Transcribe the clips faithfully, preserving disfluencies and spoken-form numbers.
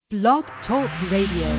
Blog Talk Radio.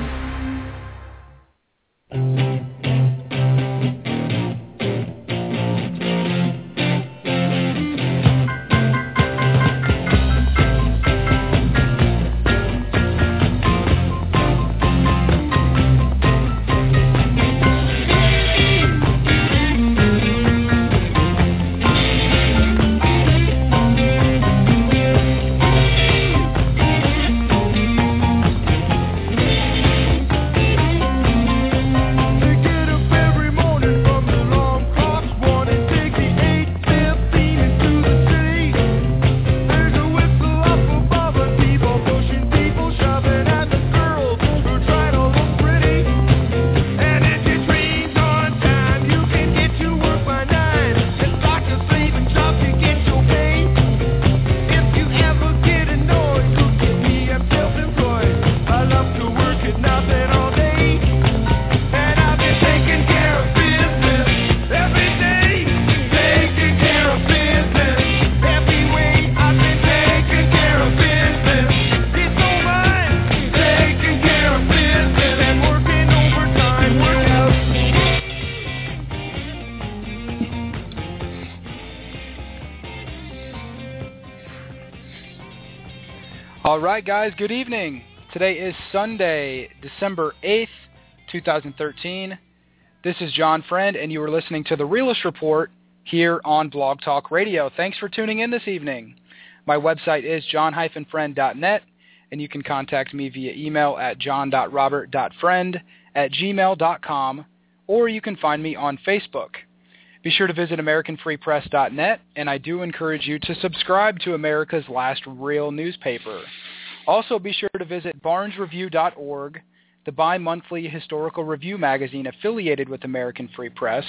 All right, guys, good evening. Today is Sunday, December eighth, twenty thirteen. This is John Friend, and you are listening to The Realist Report here on Blog Talk Radio. Thanks for tuning in this evening. My website is john dash friend dot net, and you can contact me via email at john dot robert dot friend at gmail dot com, or you can find me on Facebook. Be sure to visit american free press dot net, and I do encourage you to subscribe to America's Last Real newspaper. Also, be sure to visit barnes review dot org, the bi-monthly historical review magazine affiliated with American Free Press.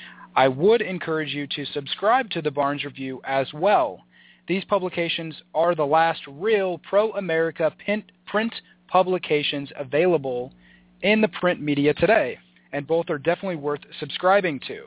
I would encourage you to subscribe to the Barnes Review as well. These publications are the last real pro-America print publications available in the print media today, and both are definitely worth subscribing to.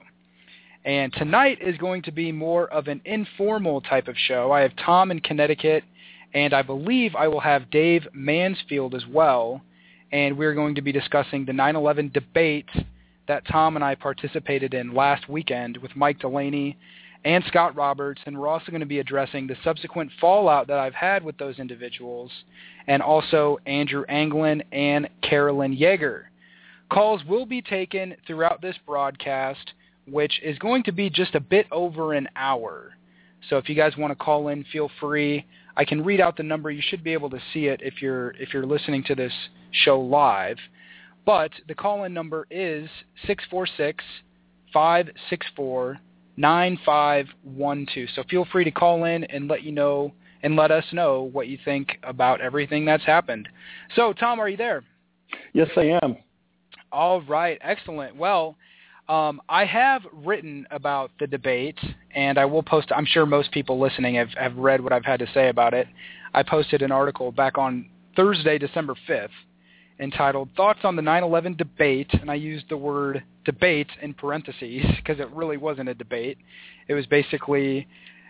And tonight is going to be more of an informal type of show. I have Tom in Connecticut, and I believe I will have Dave Mansfield as well. And we're going to be discussing the nine eleven debate that Tom and I participated in last weekend with Mike Delaney and Scott Roberts. And we're also going to be addressing the subsequent fallout that I've had with those individuals, and also Andrew Anglin and Carolyn Yeager. Calls will be taken throughout this broadcast, which is going to be just a bit over an hour. So if you guys want to call in, feel free. I can read out the number. You should be able to see it if you're if you're listening to this show live. But the call-in number is six four six, five six four, nine five one two. So feel free to call in and let you know and let us know what you think about everything that's happened. So, Tom, are you there? Yes, I am. All right, excellent. Well, Um, I have written about the debate, and I will post, I'm sure most people listening have, have read what I've had to say about it. I posted an article back on Thursday, December fifth, entitled Thoughts on the nine eleven Debate, and I used the word debate in parentheses because it really wasn't a debate. It was basically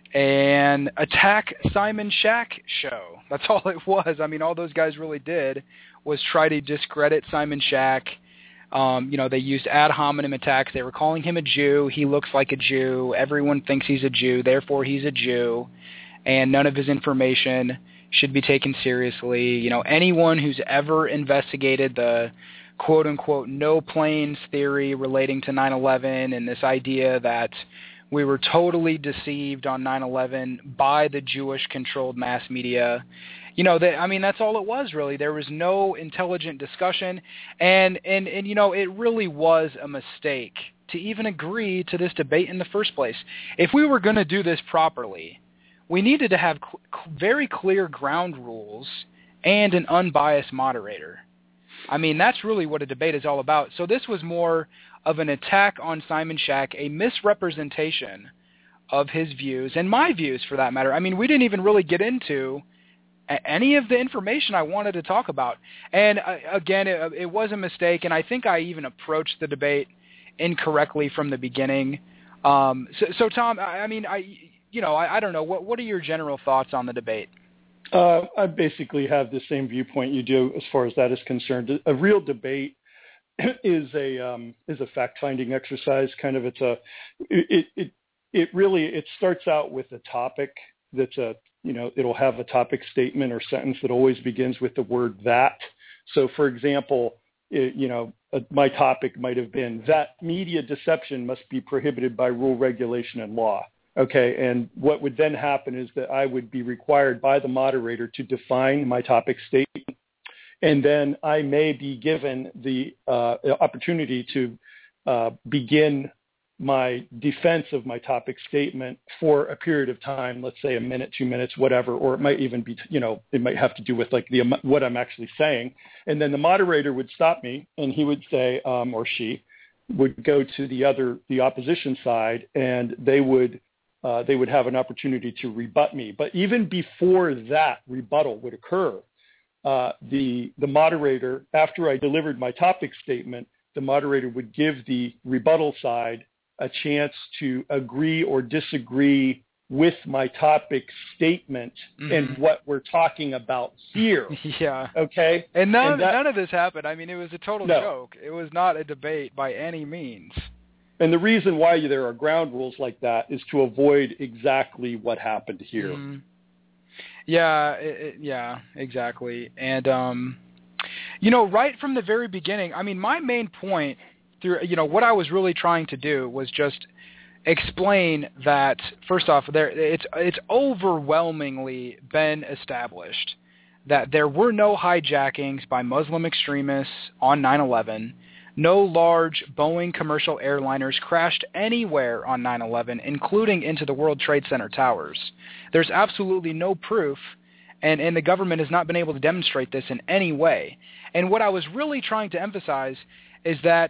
an Attack Simon Shack show. That's all it was. I mean, all those guys really did was try to discredit Simon Shack. Um, you know, they used ad hominem attacks. They were calling him a Jew. He looks like a Jew. Everyone thinks he's a Jew. Therefore, he's a Jew. And none of his information should be taken seriously. You know, anyone who's ever investigated the quote-unquote no planes theory relating to nine eleven and this idea that we were totally deceived on nine eleven by the Jewish-controlled mass media, you know, they, I mean, that's all it was, really. There was no intelligent discussion, and, and, and, you know, it really was a mistake to even agree to this debate in the first place. If we were going to do this properly, we needed to have cl- very clear ground rules and an unbiased moderator. I mean, that's really what a debate is all about. So this was more of an attack on Simon Shack, a misrepresentation of his views, and my views for that matter. I mean, we didn't even really get into any of the information I wanted to talk about. And uh, again, it, it was a mistake, and I think I even approached the debate incorrectly from the beginning. Um, so, so, Tom, I, I mean, I, you know, I, I don't know. What, what are your general thoughts on the debate? Uh, I basically have the same viewpoint you do as far as that is concerned. A real debate is a um, is a fact-finding exercise. Kind of, it's a it it it really it starts out with a topic that's a you know it'll have a topic statement or sentence that always begins with the word that. So, for example, it, you know uh, my topic might have been that media deception must be prohibited by rule, regulation, and law. Okay, and what would then happen is that I would be required by the moderator to define my topic statement, and then I may be given the uh, opportunity to uh, begin my defense of my topic statement for a period of time, let's say a minute, two minutes, whatever, or it might even be, you know, it might have to do with like the what I'm actually saying, and then the moderator would stop me, and he would say, um, or she would go to the other, the opposition side, and they would Uh, they would have an opportunity to rebut me. But even before that rebuttal would occur, uh, the the moderator, after I delivered my topic statement, the moderator would give the rebuttal side a chance to agree or disagree with my topic statement mm-hmm. and what we're talking about here. Yeah. Okay? And none, and that, none of this happened. I mean, it was a total no. joke. It was not a debate by any means. And the reason why there are ground rules like that is to avoid exactly what happened here. Mm. Yeah, it, it, yeah, exactly. And, um, you know, right from the very beginning, I mean, my main point through, you know, what I was really trying to do was just explain that, first off, there it's it's overwhelmingly been established that there were no hijackings by Muslim extremists on nine eleven. No large Boeing commercial airliners crashed anywhere on nine eleven, including into the World Trade Center towers. There's absolutely no proof, and, and the government has not been able to demonstrate this in any way. And what I was really trying to emphasize is that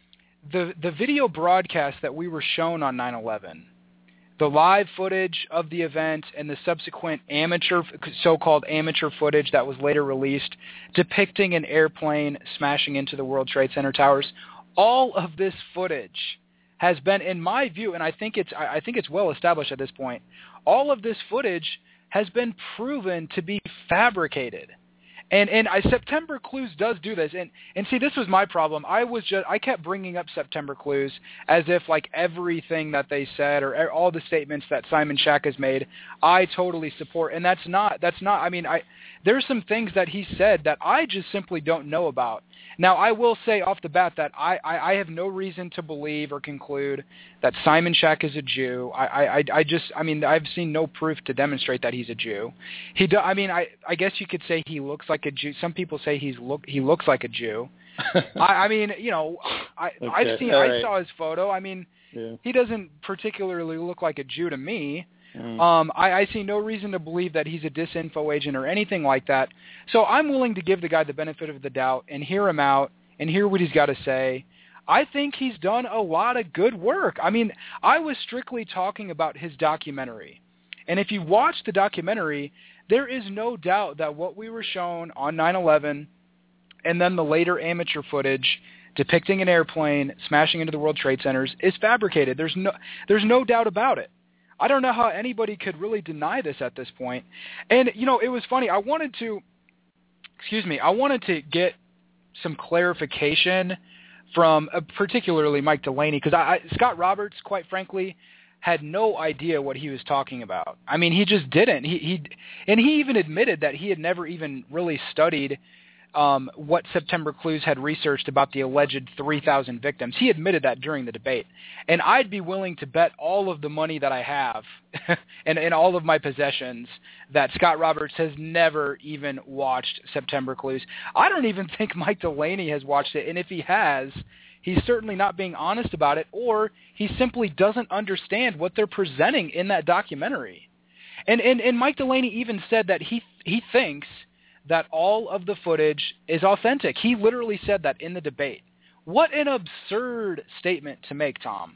the the video broadcast that we were shown on nine eleven, the live footage of the event and the subsequent amateur, so-called amateur footage that was later released depicting an airplane smashing into the World Trade Center towers, all of this footage has been, in my view, and I think it's I think it's well established at this point, all of this footage has been proven to be fabricated. And and I, September Clues does do this, and and see, this was my problem. I was just I kept bringing up September Clues as if like everything that they said or all the statements that Simon Shack has made, I totally support, and that's not that's not. I mean, I there's some things that he said that I just simply don't know about. Now, I will say off the bat that I, I, I have no reason to believe or conclude that Simon Shack is a Jew. I, I, I just, I mean, I've seen no proof to demonstrate that he's a Jew. He, do, I mean, I, I guess you could say he looks like a Jew. Some people say he's look, he looks like a Jew. I, I mean, you know, I, okay. I've seen, All I right. saw his photo. I mean, yeah. He doesn't particularly look like a Jew to me. Mm. Um, I, I see no reason to believe that he's a disinfo agent or anything like that. So I'm willing to give the guy the benefit of the doubt and hear him out and hear what he's got to say. I think he's done a lot of good work. I mean, I was strictly talking about his documentary. And if you watch the documentary, there is no doubt that what we were shown on nine eleven and then the later amateur footage depicting an airplane smashing into the World Trade Centers is fabricated. There's no there's no doubt about it. I don't know how anybody could really deny this at this point. And, you know, it was funny. I wanted to, excuse me, I wanted to get some clarification from uh, particularly Mike Delaney, because I, I, Scott Roberts, quite frankly, had no idea what he was talking about. I mean, he just didn't. He, he and he even admitted that he had never even really studied um, what September Clues had researched about the alleged three thousand victims. He admitted that during the debate. And I'd be willing to bet all of the money that I have and, and all of my possessions that Scott Roberts has never even watched September Clues. I don't even think Mike Delaney has watched it. And if he has, he's certainly not being honest about it, or he simply doesn't understand what they're presenting in that documentary. And and, and Mike Delaney even said that he he thinks that all of the footage is authentic. He literally said that in the debate. What an absurd statement to make, Tom.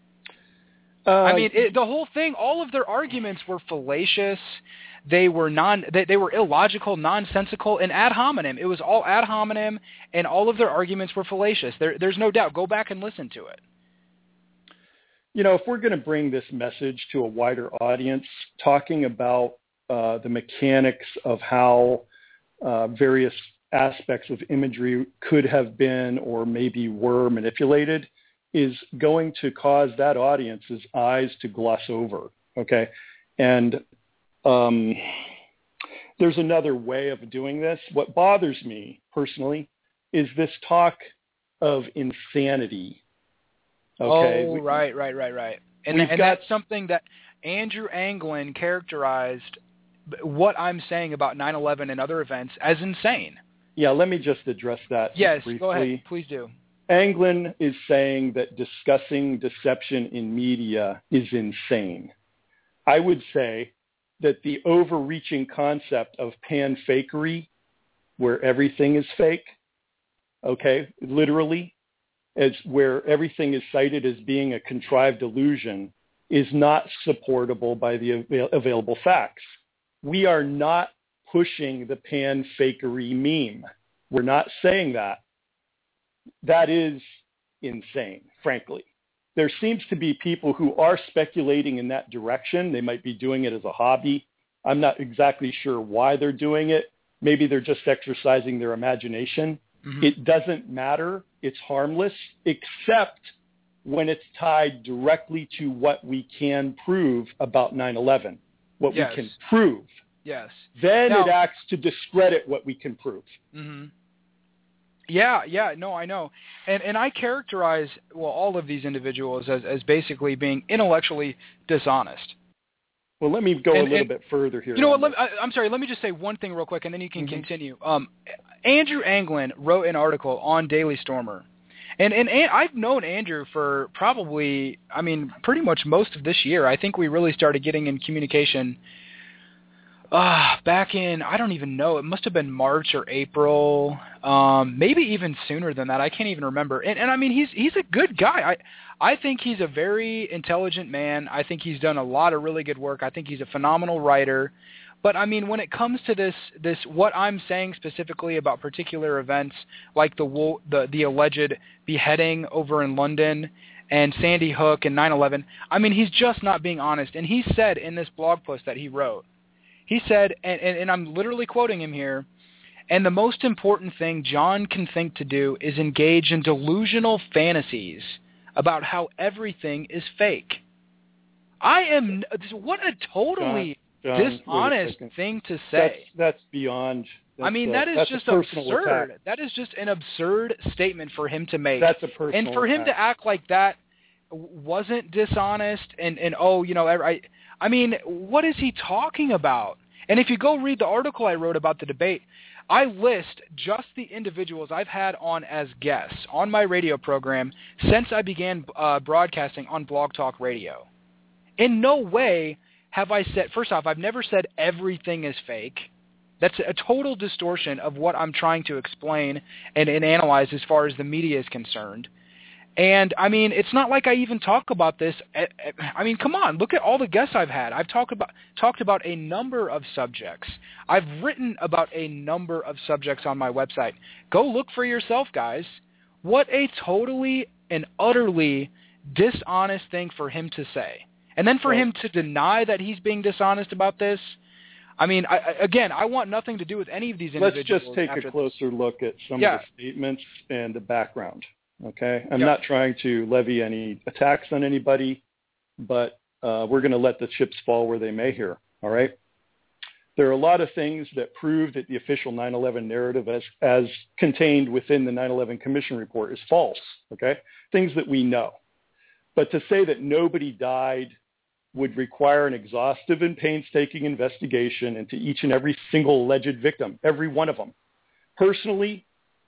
Uh, I mean, it, the whole thing, all of their arguments were fallacious. They were non, they, they were illogical, nonsensical, and ad hominem. It was all ad hominem, and all of their arguments were fallacious. There, there's no doubt. Go back and listen to it. You know, if we're going to bring this message to a wider audience, talking about uh, the mechanics of how uh, various aspects of imagery could have been or maybe were manipulated is going to cause that audience's eyes to gloss over, okay? And um, there's another way of doing this. What bothers me personally is this talk of insanity, okay? Oh, right, right, right, right. And, and got, that's something that Andrew Anglin characterized what I'm saying about nine eleven and other events as insane. Yeah, let me just address that yes, briefly. Go ahead. Please do. Anglin is saying that discussing deception in media is insane. I would say that the overreaching concept of pan-fakery, where everything is fake, okay, literally, as where everything is cited as being a contrived illusion, is not supportable by the avail- available facts. We are not pushing the pan-fakery meme. We're not saying that. That is insane, frankly. There seems to be people who are speculating in that direction. They might be doing it as a hobby. I'm not exactly sure why they're doing it. Maybe they're just exercising their imagination. Mm-hmm. It doesn't matter. It's harmless, except when it's tied directly to what we can prove about nine eleven, what yes. we can prove. Yes. Then now, it acts to discredit what we can prove. Mm-hmm. Yeah, yeah, no, I know. And and I characterize, well, all of these individuals as, as basically being intellectually dishonest. Well, let me go and, a little and, bit further here. You know what, let, I, I'm sorry, let me just say one thing real quick, and then you can mm-hmm. continue. Um, Andrew Anglin wrote an article on Daily Stormer. And, and and I've known Andrew for probably, I mean, pretty much most of this year. I think we really started getting in communication Uh, back in, I don't even know, it must have been March or April, um, maybe even sooner than that. I can't even remember. And, and I mean, he's he's a good guy. I, I think he's a very intelligent man. I think he's done a lot of really good work. I think he's a phenomenal writer. But, I mean, when it comes to this, this what I'm saying specifically about particular events like the the, the alleged beheading over in London and Sandy Hook and nine eleven, I mean, he's just not being honest. And he said in this blog post that he wrote, He said, and, and, and I'm literally quoting him here, and the most important thing John can think to do is engage in delusional fantasies about how everything is fake. I am, what a totally John, John, dishonest thing to say. That's, that's beyond. That's I mean, a, that is just absurd. Attack. That is just an absurd statement for him to make. That's a personal And for him attack. to act like that wasn't dishonest and, and oh, you know, I, I mean, what is he talking about? And if you go read the article I wrote about the debate, I list just the individuals I've had on as guests on my radio program since I began uh, broadcasting on Blog Talk Radio. In no way have I said, first off, I've never said everything is fake. That's a total distortion of what I'm trying to explain and, and analyze as far as the media is concerned. And, I mean, it's not like I even talk about this. I mean, come on, look at all the guests I've had. I've talked about talked about a number of subjects. I've written about a number of subjects on my website. Go look for yourself, guys. What a totally and utterly dishonest thing for him to say. And then for him to deny that he's being dishonest about this, I mean, I, again, I want nothing to do with any of these individuals. Let's just take a closer this. look at some yeah. of the statements and the background. Okay, I'm yeah. not trying to levy any attacks on anybody, but uh, we're going to let the chips fall where they may here, all right? There are a lot of things that prove that the official nine eleven narrative as, as contained within the nine eleven Commission report is false, okay? Things that we know. But to say that nobody died would require an exhaustive and painstaking investigation into each and every single alleged victim, every one of them. Personally,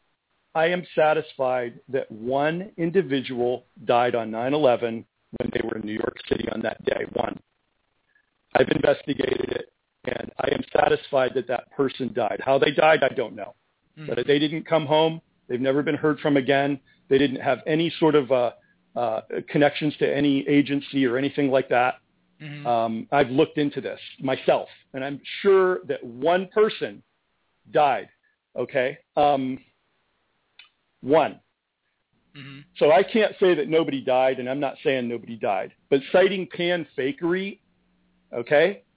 I am satisfied that one individual died on nine eleven when they were in New York City on that day, one. I've investigated it, and I am satisfied that that person died. How they died, I don't know. Mm-hmm. But they didn't come home. They've never been heard from again. They didn't have any sort of uh, uh, connections to any agency or anything like that. Mm-hmm. Um, I've looked into this myself, and I'm sure that one person died, okay? Um One. Mm-hmm. So I can't say that nobody died, and I'm not saying nobody died. But citing pan-fakery, okay,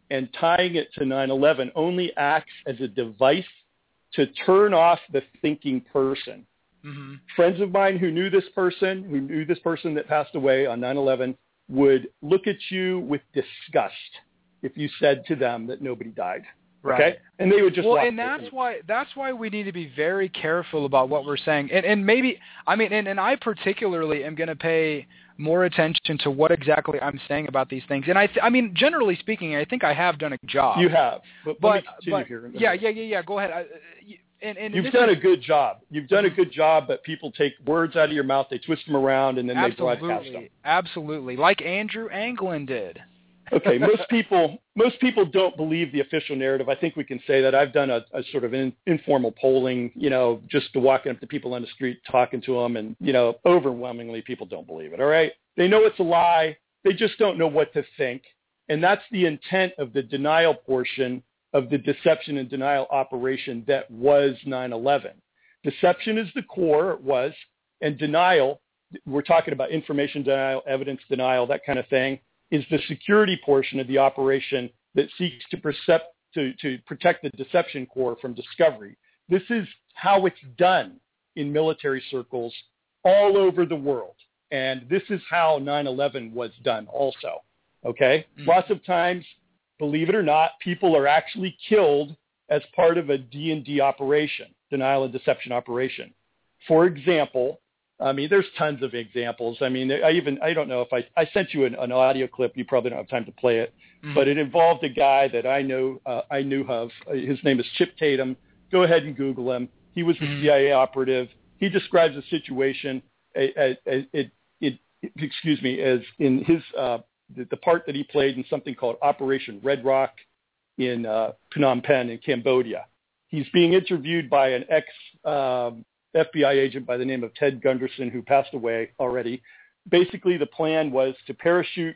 and tying it to nine eleven only acts as a device to turn off the thinking person. Mm-hmm. Friends of mine who knew this person, who knew this person that passed away on nine eleven, would look at you with disgust if you said to them that nobody died. Right. Okay? And they would just well, walk and that's why that's why we need to be very careful about what we're saying. And, and maybe, I mean, and, and I particularly am going to pay more attention to what exactly I'm saying about these things. And I, th- I mean, generally speaking, I think I have done a job. You have, but, but, let me continue but here. Yeah, yeah, yeah, yeah. Go ahead. I, and, and You've done is, a good job. You've done a good job, but people take words out of your mouth, they twist them around, and then absolutely, they broadcast them. Absolutely, like Andrew Anglin did. Okay, most people most people don't believe the official narrative. I think we can say that. I've done a, a sort of in, informal polling, you know, just to walking up to people on the street, talking to them, and, you know, overwhelmingly people don't believe it, all right? They know it's a lie. They just don't know what to think. And that's the intent of the denial portion of the deception and denial operation that was nine eleven. Deception is the core, it was, and denial, we're talking about information denial, evidence denial, that kind of thing, is the security portion of the operation that seeks to, percept, to, to protect the deception core from discovery. This is how it's done in military circles all over the world. And this is how nine eleven was done also, okay? Mm-hmm. Lots of times, believe it or not, people are actually killed as part of a D and D operation, denial and deception operation. For example, I mean, there's tons of examples. I mean, I even, I don't know if I, I sent you an, an audio clip. You probably don't have time to play it, mm-hmm. but it involved a guy that I know, uh, I knew of. His name is Chip Tatum. Go ahead and Google him. He was a mm-hmm. C I A operative. He describes a situation, it, it, it, it, excuse me, as in his, uh, the, the part that he played in something called Operation Red Rock in uh, Phnom Penh in Cambodia. He's being interviewed by an ex, um, F B I agent by the name of Ted Gunderson, who passed away already. Basically, the plan was to parachute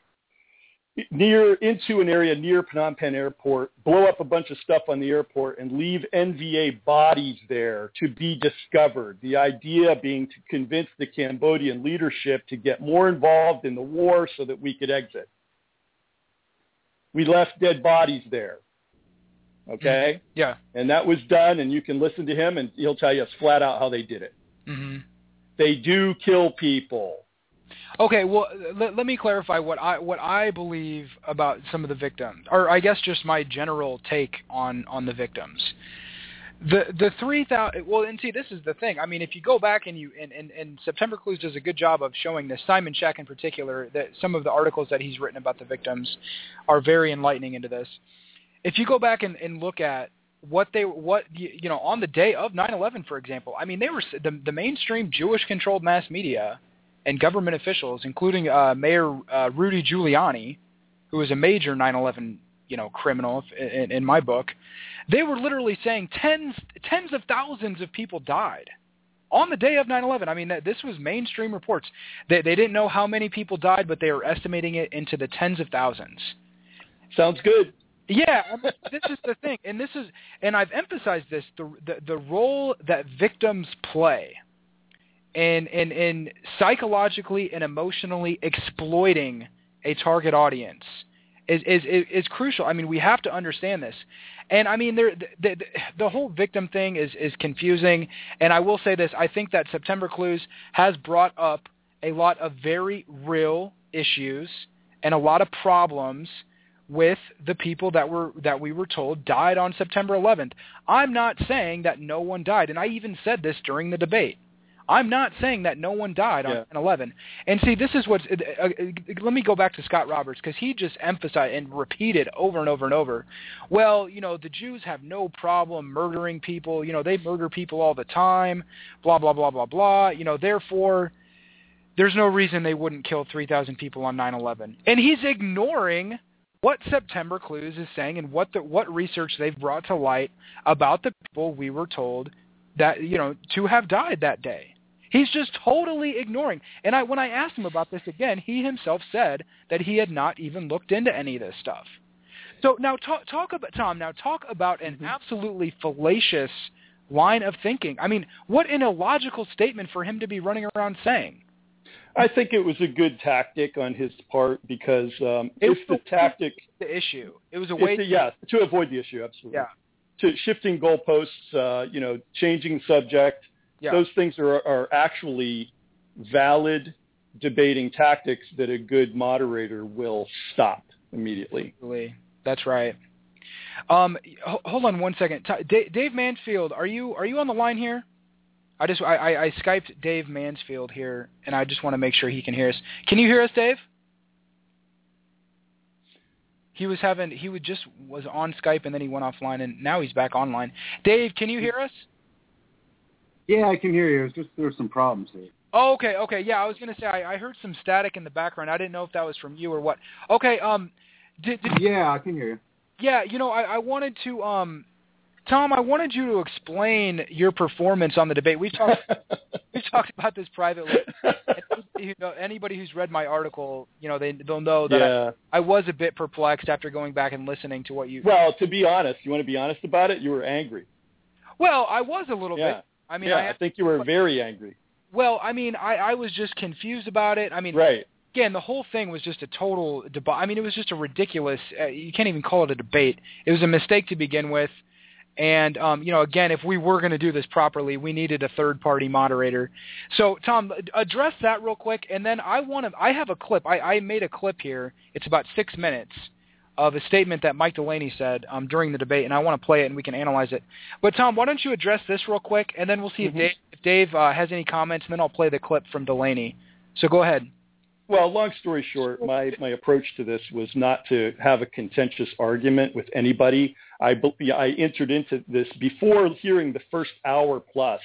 near into an area near Phnom Penh Airport, blow up a bunch of stuff on the airport, and leave N V A bodies there to be discovered. The idea being to convince the Cambodian leadership to get more involved in the war so that we could exit. We left dead bodies there. Okay? Mm-hmm. Yeah. And that was done, and you can listen to him, and he'll tell you it's flat out how they did it. Mm-hmm. They do kill people. Okay, well, let, let me clarify what I what I believe about some of the victims, or I guess just my general take on, on the victims. The the three thousand. Well, and see, this is the thing. I mean, if you go back and you and, and, and September Clues does a good job of showing this. Simon Scheck in particular, that some of the articles that he's written about the victims are very enlightening into this. If you go back and, and look at what they, what you know, on the day of nine eleven, for example, I mean, they were the, the mainstream Jewish-controlled mass media and government officials, including uh, Mayor uh, Rudy Giuliani, who was a major nine eleven, you know, criminal in, in my book. They were literally saying tens, tens of thousands of people died on the day of nine eleven. I mean, this was mainstream reports. They, they didn't know how many people died, but they were estimating it into the tens of thousands. Sounds good. Yeah, I mean, this is the thing, and this is, and I've emphasized this: the the, the role that victims play in, in in psychologically and emotionally exploiting a target audience is is is crucial. I mean, we have to understand this, and I mean, there the, the the whole victim thing is is confusing. And I will say this: I think that September Clues has brought up a lot of very real issues and a lot of problems with the people that were that we were told died on September eleventh. I'm not saying that no one died, and I even said this during the debate. I'm not saying that no one died on yeah. nine eleven. And see, this is what's uh, uh, let me go back to Scott Roberts, because he just emphasized and repeated over and over and over, well, you know, the Jews have no problem murdering people. You know, they murder people all the time, blah, blah, blah, blah, blah. You know, therefore, there's no reason they wouldn't kill three thousand people on nine eleven. And he's ignoring what September Clues is saying and what the, what research they've brought to light about the people we were told that, you know, to have died that day. He's just totally ignoring. And I, when I asked him about this again, he himself said that he had not even looked into any of this stuff. So now talk, talk about, Tom, now talk about an mm-hmm. absolutely fallacious line of thinking. I mean, what an illogical statement for him to be running around saying. I think it was a good tactic on his part because um, it if the tactic the issue, it was a way. The, yeah, to avoid the issue, absolutely. Yeah. To shifting goalposts, uh, you know, changing subject. Yeah. Those things are are actually valid debating tactics that a good moderator will stop immediately. That's right. Um, h- hold on one second. T- D- Dave Mansfield, are you are you on the line here? I just I, I, I Skyped Dave Mansfield here, and I just want to make sure he can hear us. Can you hear us, Dave? He was having he would just was on Skype and then he went offline, and now he's back online. Dave, can you hear us? Yeah, I can hear you. It's just there's some problems here. Oh, okay, okay. Yeah, I was going to say, I, I heard some static in the background. I didn't know if that was from you or what. Okay, um... Did, did, yeah, I can hear you. Yeah, you know, I, I wanted to, um... Tom, I wanted you to explain your performance on the debate. We've talked, we've talked about this privately. You know, anybody who's read my article, you know, they, they'll know that yeah. I, I was a bit perplexed after going back and listening to what you... Well, to be honest, you want to be honest about it? You were angry. Well, I was a little yeah. bit. I mean, yeah, I, I think you were very angry. Well, I mean, I, I was just confused about it. I mean, right. Again, the whole thing was just a total debate. I mean, it was just a ridiculous, uh, you can't even call it a debate. It was a mistake to begin with. And, um, you know, again, if we were going to do this properly, we needed a third-party moderator. So, Tom, address that real quick, and then I want to – I have a clip. I, I made a clip here. It's about six minutes of a statement that Mike Delaney said um, during the debate, and I want to play it and we can analyze it. But, Tom, why don't you address this real quick, and then we'll see mm-hmm. if Dave, if Dave uh, has any comments, and then I'll play the clip from Delaney. So go ahead. Well, long story short, my, my approach to this was not to have a contentious argument with anybody. I, I entered into this before hearing the first hour plus.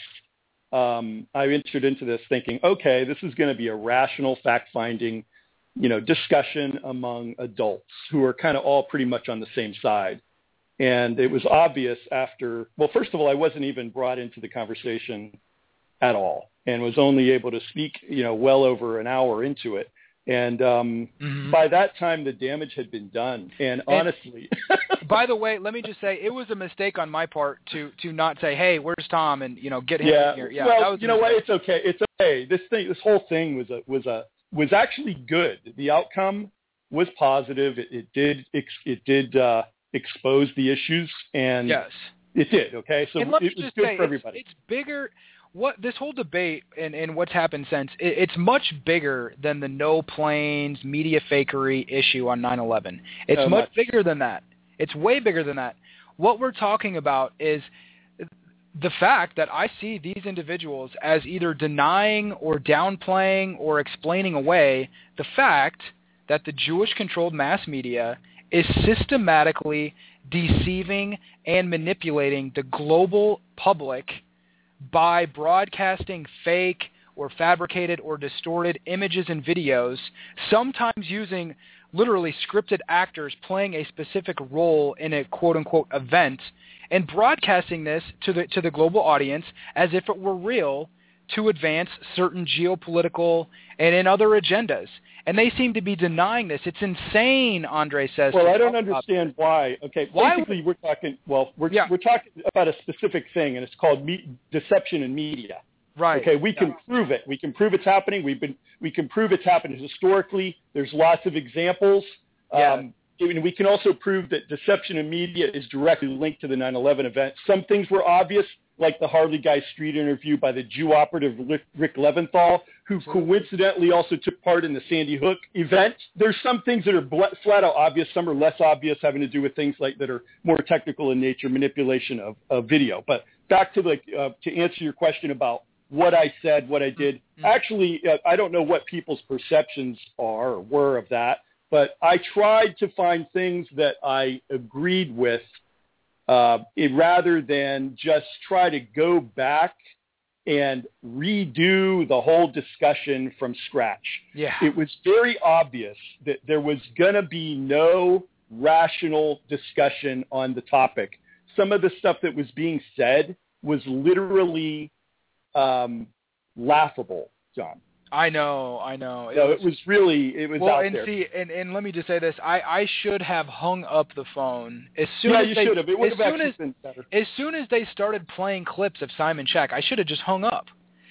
Um, I entered into this thinking, okay, this is going to be a rational, fact-finding, you know, discussion among adults who are kind of all pretty much on the same side. And it was obvious after, well, first of all, I wasn't even brought into the conversation at all and was only able to speak, you know, well over an hour into it. And um, mm-hmm. by that time, the damage had been done. And honestly, and, by the way, let me just say it was a mistake on my part to to not say, "Hey, where's Tom?" and you know, get him yeah, in here. Yeah, well, that was you know what? It's okay. It's okay. This thing, this whole thing was a was a was actually good. The outcome was positive. It, it did it did uh, expose the issues, and yes, it did. Okay, so and let me it was just good say, for everybody. It's, it's bigger. What this whole debate and, and what's happened since, it, it's much bigger than the no planes, media fakery issue on nine eleven. It's so much, much bigger than that. It's way bigger than that. What we're talking about is the fact that I see these individuals as either denying or downplaying or explaining away the fact that the Jewish-controlled mass media is systematically deceiving and manipulating the global public by broadcasting fake or fabricated or distorted images and videos, sometimes using literally scripted actors playing a specific role in a quote-unquote event, and broadcasting this to the to the global audience as if it were real to advance certain geopolitical and in other agendas. And they seem to be denying this. It's insane, Andre says. Well, I don't understand why. Okay, why basically we're talking, well, we're, yeah. we're talking about a specific thing, and it's called me- deception in media. Right. Okay, we can yeah. prove it. We can prove it's happening. We've been, we can prove it's happened historically. There's lots of examples. Yeah. Um, and we can also prove that deception in media is directly linked to the nine eleven event. Some things were obvious, like the Harley Guy Street interview by the Jew operative Rick Leventhal, who coincidentally also took part in the Sandy Hook event. There's some things that are flat out obvious. Some are less obvious, having to do with things like that are more technical in nature, manipulation of, of video. But back to the uh, to answer your question about what I said, what I did. Mm-hmm. Actually, uh, I don't know what people's perceptions are or were of that, but I tried to find things that I agreed with uh, it, rather than just try to go back and redo the whole discussion from scratch. Yeah. It was very obvious that there was going to be no rational discussion on the topic. Some of the stuff that was being said was literally um, laughable, John. I know, I know. It, no, was, it was really, it was well, out and there. See, and, and let me just say this. I, I should have hung up the phone as soon yeah, as you they, should have. It would as have soon actually as, been better. As soon as they started playing clips of Simon Scheck, I should have just hung up.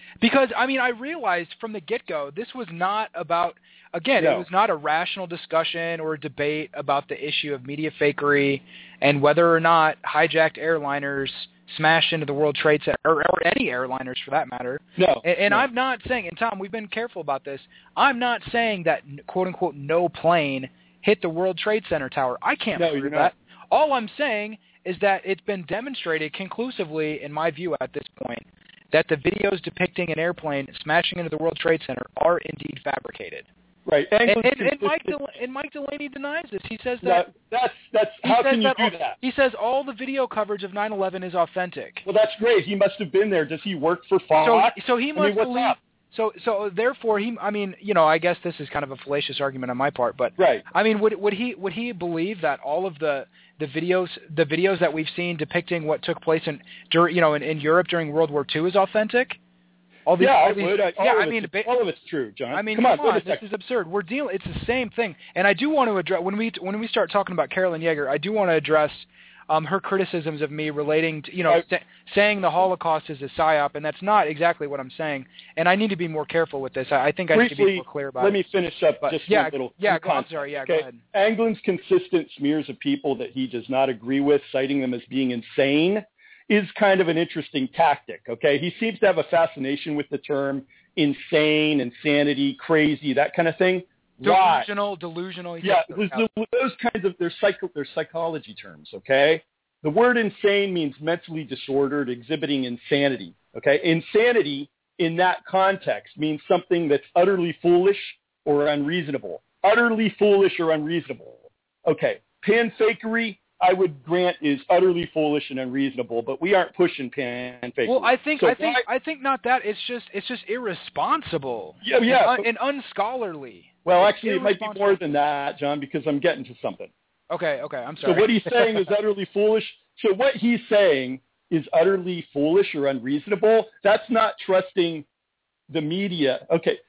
Because, I mean, I realized from the get-go, this was not about, again, No. it was not a rational discussion or a debate about the issue of media fakery and whether or not hijacked airliners smashed into the World Trade Center, or, or any airliners for that matter. No. And, and no. I'm not saying, and Tom, we've been careful about this, I'm not saying that, quote-unquote, no plane hit the World Trade Center tower. I can't No, prove you're that. not. All I'm saying is that it's been demonstrated conclusively, in my view at this point, that the videos depicting an airplane smashing into the World Trade Center are indeed fabricated. Right. And, Anglin's and, and, Mike consistent- Del- and Mike Delaney denies this. He says No, that that's that's he how says can you that do all, that? He says all the video coverage of nine eleven is authentic. Well, that's great. He must have been there. Does he work for So, Fox? so he I must mean, what's believe. up? So, so therefore, he. I mean, you know, I guess this is kind of a fallacious argument on my part, but Right. I mean, would would he would he believe that all of the the videos the videos that we've seen depicting what took place in dur- you know in, in Europe during World War Two is authentic? All these, yeah, all I these, would. I, all yeah, of I it's- mean, ba- all of it's true, John. I mean, come, come on, wait a this second. is absurd. We're dealing. It's the same thing, and I do want to address when we when we start talking about Carolyn Yeager. I do want to address um, her criticisms of me relating to you know Right. sa- saying the Holocaust is a psyop, and that's not exactly what I'm saying. And I need to be more careful with this. I, I think I need to be Briefly, more clear about let it. me finish up But, just yeah, one little yeah, go, I'm concept, sorry, yeah, okay? go ahead. Anglin's consistent smears of people that he does not agree with, citing them as being insane, is kind of an interesting tactic, okay? He seems to have a fascination with the term insane, insanity, crazy, that kind of thing. Why? Delusional, delusional. he Yeah, says- those, those kinds of, they're, psycho, they're psychology terms, okay? The word insane means mentally disordered, exhibiting insanity, okay? Insanity in that context means something that's utterly foolish or unreasonable. Utterly foolish or unreasonable. Okay, pan-fakery, I would grant, is utterly foolish and unreasonable, but we aren't pushing pan-fakery. Well, I think So I think why- I think not that. It's just it's just irresponsible. Yeah, yeah, and, but- and unscholarly. well, It's actually, it might be irresponsible. more than that, John, because I'm getting to something. Okay, okay, I'm So sorry. what he's saying is utterly foolish. So what he's saying is utterly foolish or unreasonable. That's not trusting the media. Okay.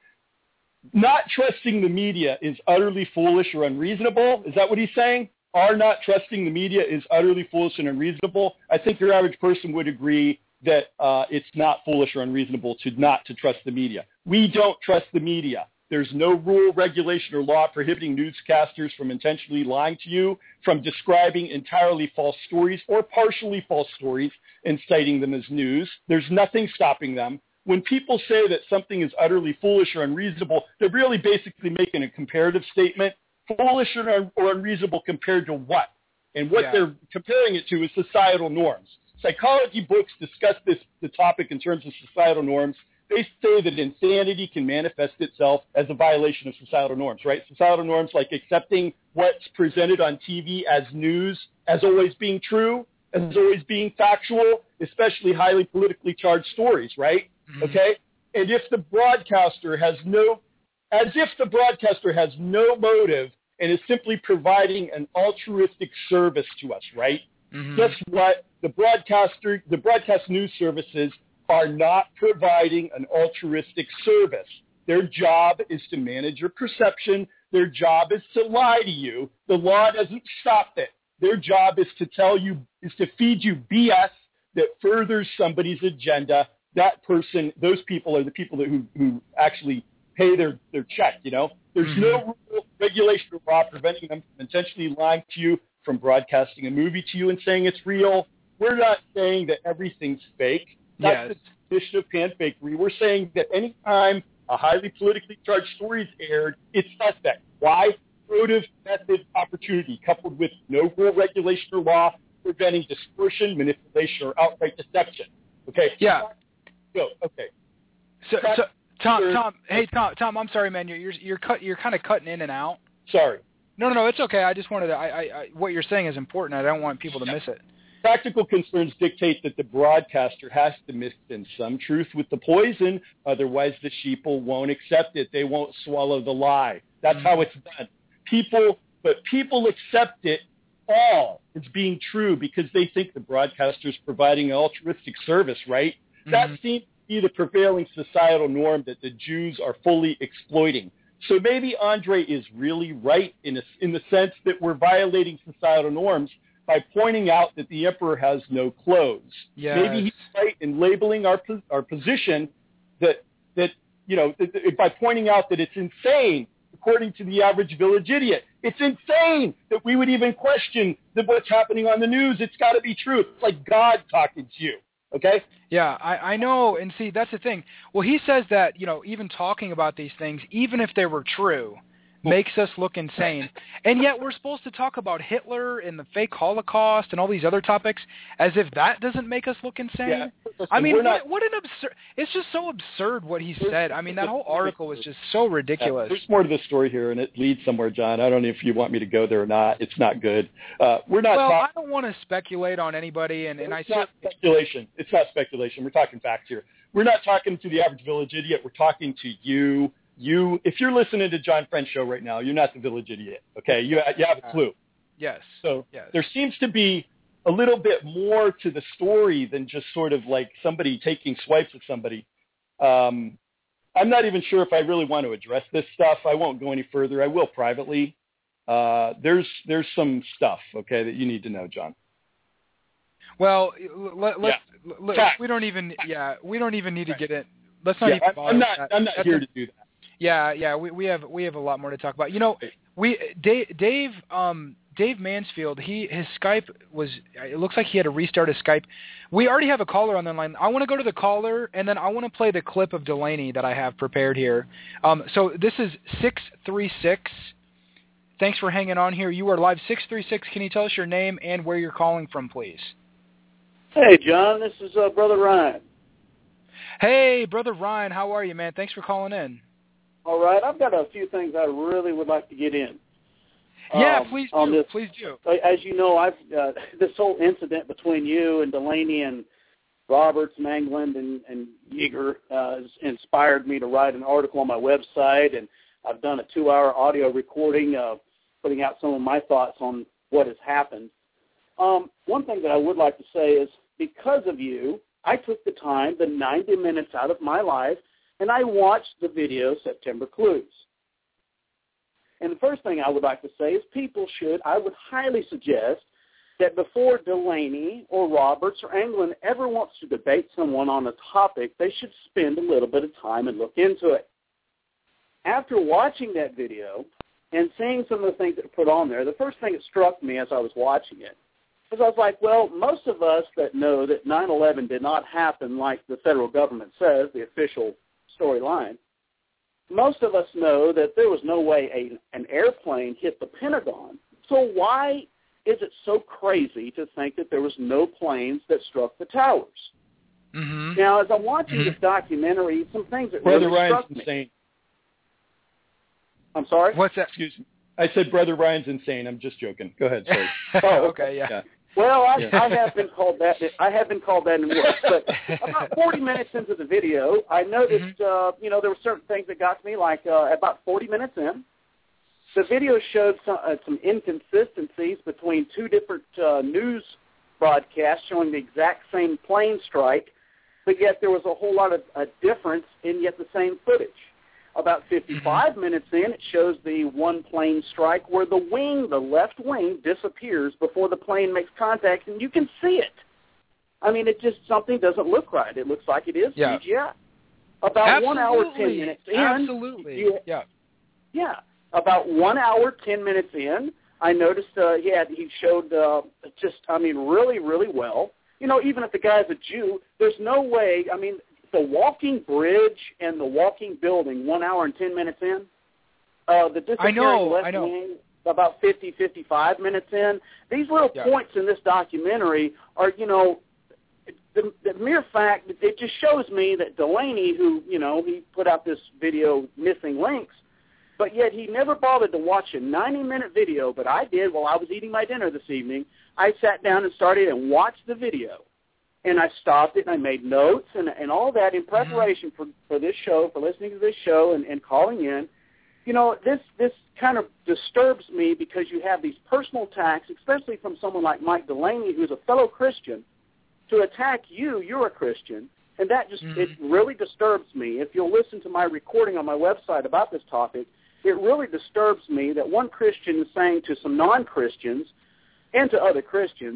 Not trusting the media is utterly foolish or unreasonable. Is that what he's saying? Our not trusting the media is utterly foolish and unreasonable. I think your average person would agree that uh, it's not foolish or unreasonable to not to trust the media. We don't trust the media. There's no rule, regulation, or law prohibiting newscasters from intentionally lying to you, from describing entirely false stories or partially false stories and citing them as news. There's nothing stopping them. When people say that something is utterly foolish or unreasonable, they're really basically making a comparative statement. Foolish or, or unreasonable compared to what? And what Yeah. they're comparing it to is societal norms. Psychology books discuss this the topic in terms of societal norms. They say that insanity can manifest itself as a violation of societal norms, right? Societal norms like accepting what's presented on T V as news as always being true, as always being factual, especially highly politically charged stories, right? Mm-hmm. Okay? And if the broadcaster has no, as if the broadcaster has no motive and is simply providing an altruistic service to us, right? Mhm. Guess what? The broadcaster, the broadcast news services are not providing an altruistic service. Their job is to manage your perception. Their job is to lie to you. The law doesn't stop it. Their job is to tell you, is to feed you B S that furthers somebody's agenda. That person, those people are the people that who, who actually pay their, their check, you know? There's Mm-hmm. no rule, regulation, or law preventing them from intentionally lying to you, from broadcasting a movie to you and saying it's real. We're not saying that everything's fake. That's Yes. the definition of pan-fakery. We're saying that any time a highly politically charged story is aired, it's suspect. Why? Motive, method, opportunity, coupled with no rule, regulation, or law preventing distortion, manipulation, or outright deception. Okay? Yeah. Go. Okay. So, That's so Tom, sure. Tom, hey Tom, Tom, I'm sorry, man. You're you're you're cut. You're kind of cutting in and out. Sorry. No, no, no. It's okay. I just wanted to. I, I, I what you're saying is important. I don't want people to miss it. Practical concerns dictate that the broadcaster has to mix in some truth with the poison, otherwise the sheeple won't accept it. They won't swallow the lie. That's Mm-hmm. how it's done. People, but people accept it all as being true because they think the broadcaster's providing an altruistic service, right? Mm-hmm. That seems to be the prevailing societal norm that the Jews are fully exploiting. So maybe Andre is really right in a, in the sense that we're violating societal norms by pointing out that the emperor has no clothes. Yes. Maybe he's right in labeling our our position that, that you know, th- th- by pointing out that it's insane, according to the average village idiot. It's insane that we would even question that what's happening on the news. It's got to be true. It's like God talking to you, okay? Yeah, I, I know, and see, that's the thing. Well, he says that, you know, even talking about these things, even if they were true, makes us look insane. And yet we're supposed to talk about Hitler and the fake Holocaust and all these other topics as if that doesn't make us look insane. Yeah. Listen, I mean, not, what, what an absurd – it's just so absurd what he said. I mean, that whole article was just so ridiculous. Yeah, there's more to the story here, and it leads somewhere, John. I don't know if you want me to go there or not. It's not good. Uh, we're not Well, talk- I don't want to speculate on anybody, and, and I – It's not cer- speculation. It's not speculation. We're talking facts here. We're not talking to the average village idiot. We're talking to you. You, if you're listening to John Friend's show right now, you're not the village idiot, okay? You, you have a clue. Yes. So yes. There seems to be a little bit more to the story than just sort of like somebody taking swipes at somebody. Um, I'm not even sure if I really want to address this stuff. I won't go any further. I will privately. Uh, there's there's some stuff, okay, that you need to know, John. Well, let, let's, yeah. let, we don't even yeah we don't even need to get in. Let's not yeah, even. I'm not that. I'm not That's here a, to do that. Yeah, yeah, we, we have we have a lot more to talk about. You know, we Dave Dave um, Dave Mansfield. He his Skype was. It looks like he had to restart his Skype. We already have a caller on the line. I want to go to the caller, and then I want to play the clip of Delaney that I have prepared here. Um, so this is six three six. Thanks for hanging on here. You are live. Six three six. Can you tell us your name and where you're calling from, please? Hey, John. This is uh, Brother Ryan. Hey, Brother Ryan. How are you, man? Thanks for calling in. All right, I've got a few things I really would like to get in. Yeah, um, please on do. This. Please do. As you know, I've uh, this whole incident between you and Delaney and Roberts and England and, and Yeager uh, has inspired me to write an article on my website, and I've done a two-hour audio recording uh, putting out some of my thoughts on what has happened. Um, one thing that I would like to say is because of you, I took the time, the ninety minutes out of my life, and I watched the video September Clues. And the first thing I would like to say is people should, I would highly suggest that before Delaney or Roberts or England ever wants to debate someone on a topic, they should spend a little bit of time and look into it. After watching that video and seeing some of the things that were put on there, the first thing that struck me as I was watching it was I was like, well, most of us that know that nine eleven did not happen like the federal government says, the official storyline, most of us know that there was no way a, an airplane hit the Pentagon. So why is it so crazy to think that there was no planes that struck the towers? Mm-hmm. Now, as I'm watching mm-hmm. this documentary, some things that Brother really Ryan's struck me. insane. I'm sorry? What's that? Excuse me. I said Brother Ryan's insane. I'm just joking. Go ahead, sorry. Oh, okay, yeah. yeah. Well, I, Yeah. I have been called that. I have been called that in work. But about forty minutes into the video, I noticed, Mm-hmm. uh, you know, there were certain things that got to me. Like uh, about forty minutes in, the video showed some, uh, some inconsistencies between two different uh, news broadcasts showing the exact same plane strike, but yet there was a whole lot of uh, difference in yet the same footage. About fifty-five mm-hmm. minutes in, it shows the one plane strike where the wing, the left wing, disappears before the plane makes contact, and you can see it. I mean, it just, something doesn't look right. It looks like it is yeah. C G I. About Absolutely. one hour, ten minutes in. Absolutely. You, yeah. Yeah. About one hour, ten minutes in, I noticed uh, he had, he showed uh, just, I mean, really, really well. You know, even if the guy's a Jew, there's no way, I mean, the walking bridge and the walking building, one hour and ten minutes in. Uh, the disappearing I know, left I know. wing, about fifty, fifty-five minutes in. These little yeah. points in this documentary are, you know, the, the mere fact that it just shows me that Delaney, who, you know, he put out this video missing links, but yet he never bothered to watch a ninety-minute video, but I did while I was eating my dinner this evening. I sat down and started and watched the video. And I stopped it, and I made notes and, and all that in preparation for, for this show, for listening to this show and, and calling in. You know, this this kind of disturbs me because you have these personal attacks, especially from someone like Mike Delaney, who's a fellow Christian, to attack you. You're a Christian, and that just, mm-hmm. it really disturbs me. If you'll listen to my recording on my website about this topic, it really disturbs me that one Christian is saying to some non-Christians and to other Christians,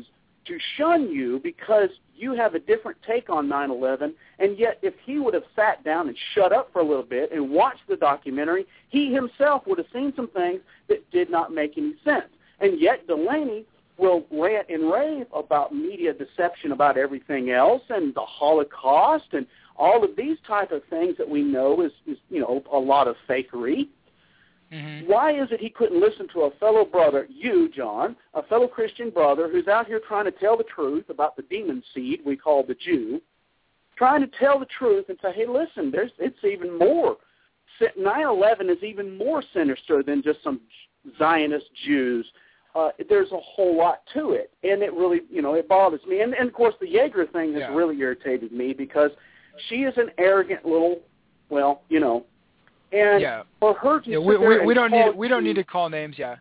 to shun you because you have a different take on nine eleven, and yet if he would have sat down and shut up for a little bit and watched the documentary, he himself would have seen some things that did not make any sense. And yet Delaney will rant and rave about media deception about everything else and the Holocaust and all of these type of things that we know is, is you know, a lot of fakery. Mm-hmm. Why is it he couldn't listen to a fellow brother, you, John, a fellow Christian brother who's out here trying to tell the truth about the demon seed we call the Jew, trying to tell the truth and say, hey, listen, there's it's even more. nine eleven is even more sinister than just some Zionist Jews. Uh, there's a whole lot to it, and it really, you know, it bothers me. And, and of course, the Yeager thing has yeah. really irritated me because she is an arrogant little, well, you know, and yeah. for her to yeah, we, we, we don't need we don't you, need to call names. Yeah,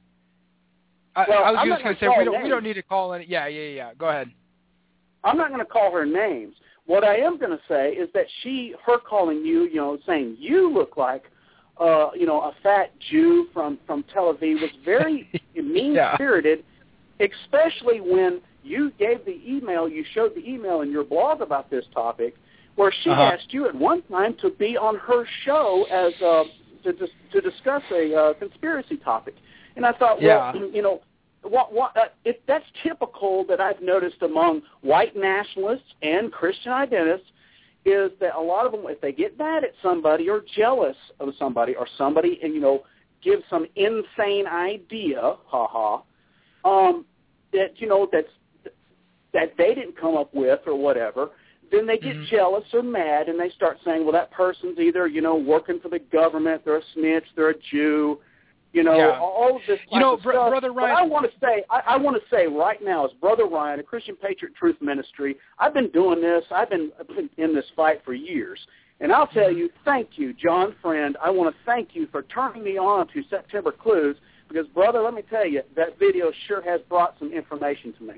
I, well, I was I'm just going to say we don't names. we don't need to call any. Yeah, yeah, yeah. Go ahead. I'm not going to call her names. What I am going to say is that she, her calling you, you know, saying you look like, uh, you know, a fat Jew from from Tel Aviv was very mean-spirited, yeah. especially when you gave the email, you showed the email in your blog about this topic, where she uh-huh. asked you at one time to be on her show as uh, to dis- to discuss a uh, conspiracy topic, and I thought, well, yeah. you know, what what uh, if that's typical that I've noticed among white nationalists and Christian identists is that a lot of them, if they get mad at somebody or jealous of somebody or somebody, and you know, give some insane idea, ha ha, um, that you know that's that they didn't come up with or whatever. Then they get mm-hmm. jealous or mad, and they start saying, well, that person's either, you know, working for the government, they're a snitch, they're a Jew, you know, yeah. all of this type you know, of br- stuff. Brother Ryan, but I want to say, I, I want to say right now, as Brother Ryan, a Christian Patriot Truth Ministry, I've been doing this, I've been, I've been in this fight for years. And I'll tell you, thank you, John Friend. I want to thank you for turning me on to September Clues, because, brother, let me tell you, that video sure has brought some information to me.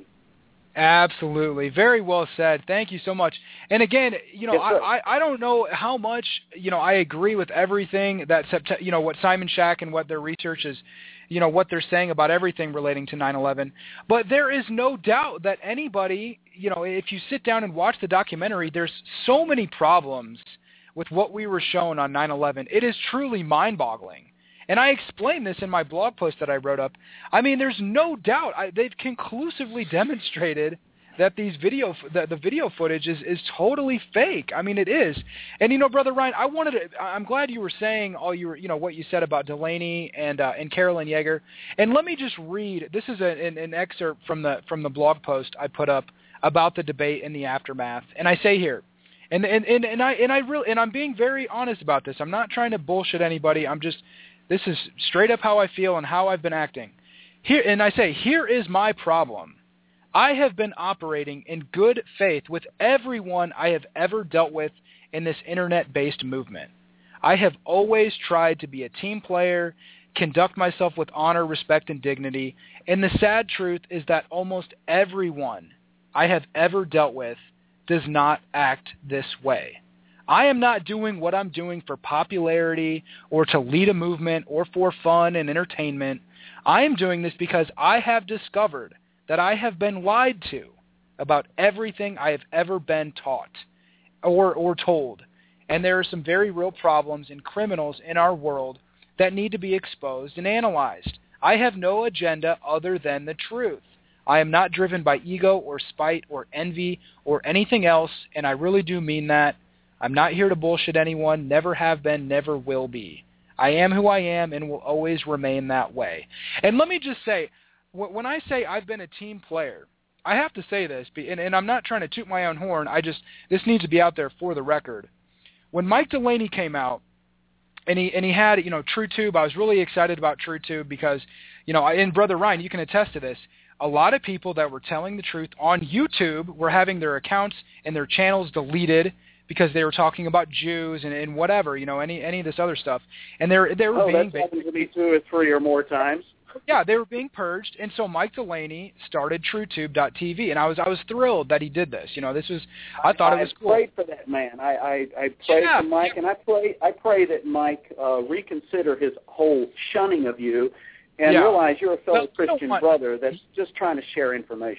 Absolutely. Very well said. Thank you so much. And again, you know, yes, I, I, I don't know how much, you know, I agree with everything that, Sept- you know, what Simon Shack and what their research is, you know, what they're saying about everything relating to nine eleven. But there is no doubt that anybody, you know, if you sit down and watch the documentary, there's so many problems with what we were shown on nine eleven. It is truly mind-boggling. And I explained this in my blog post that I wrote up. I mean, there's no doubt. I, they've conclusively demonstrated that these video, the, the video footage is, is totally fake. I mean, it is. And, you know, Brother Ryan, I wanted to, I'm glad you were saying all you were, you know, what you said about Delaney and uh, and Carolyn Yeager. And let me just read. This is a, an, an excerpt from the from the blog post I put up about the debate and the aftermath. And I say here, and and and, and I and I really and I'm being very honest about this. I'm not trying to bullshit anybody. I'm just This is straight up how I feel and how I've been acting. Here, and I say, here is my problem. I have been operating in good faith with everyone I have ever dealt with in this internet-based movement. I have always tried to be a team player, conduct myself with honor, respect, and dignity, and the sad truth is that almost everyone I have ever dealt with does not act this way. I am not doing what I'm doing for popularity or to lead a movement or for fun and entertainment. I am doing this because I have discovered that I have been lied to about everything I have ever been taught or, or told. And there are some very real problems and criminals in our world that need to be exposed and analyzed. I have no agenda other than the truth. I am not driven by ego or spite or envy or anything else, and I really do mean that. I'm not here to bullshit anyone, never have been, never will be. I am who I am and will always remain that way. And let me just say, when I say I've been a team player, I have to say this, and, and I'm not trying to toot my own horn, I just, this needs to be out there for the record. When Mike Delaney came out, and he and he had, you know, TrueTube, I was really excited about TrueTube because, you know, and Brother Ryan, you can attest to this, a lot of people that were telling the truth on YouTube were having their accounts and their channels deleted because they were talking about Jews and, and whatever, you know, any any of this other stuff. And they were, they were oh, being... that's happened to me two or three or more times. Yeah, they were being purged, and so Mike Delaney started TrueTube dot T V, and I was I was thrilled that he did this. You know, this was, I thought I, it was I cool. I prayed for that man. I, I, I prayed yeah, for Mike, yeah. and I pray I pray that Mike uh, reconsider his whole shunning of you and yeah. realize you're a fellow well, Christian you know brother that's just trying to share information.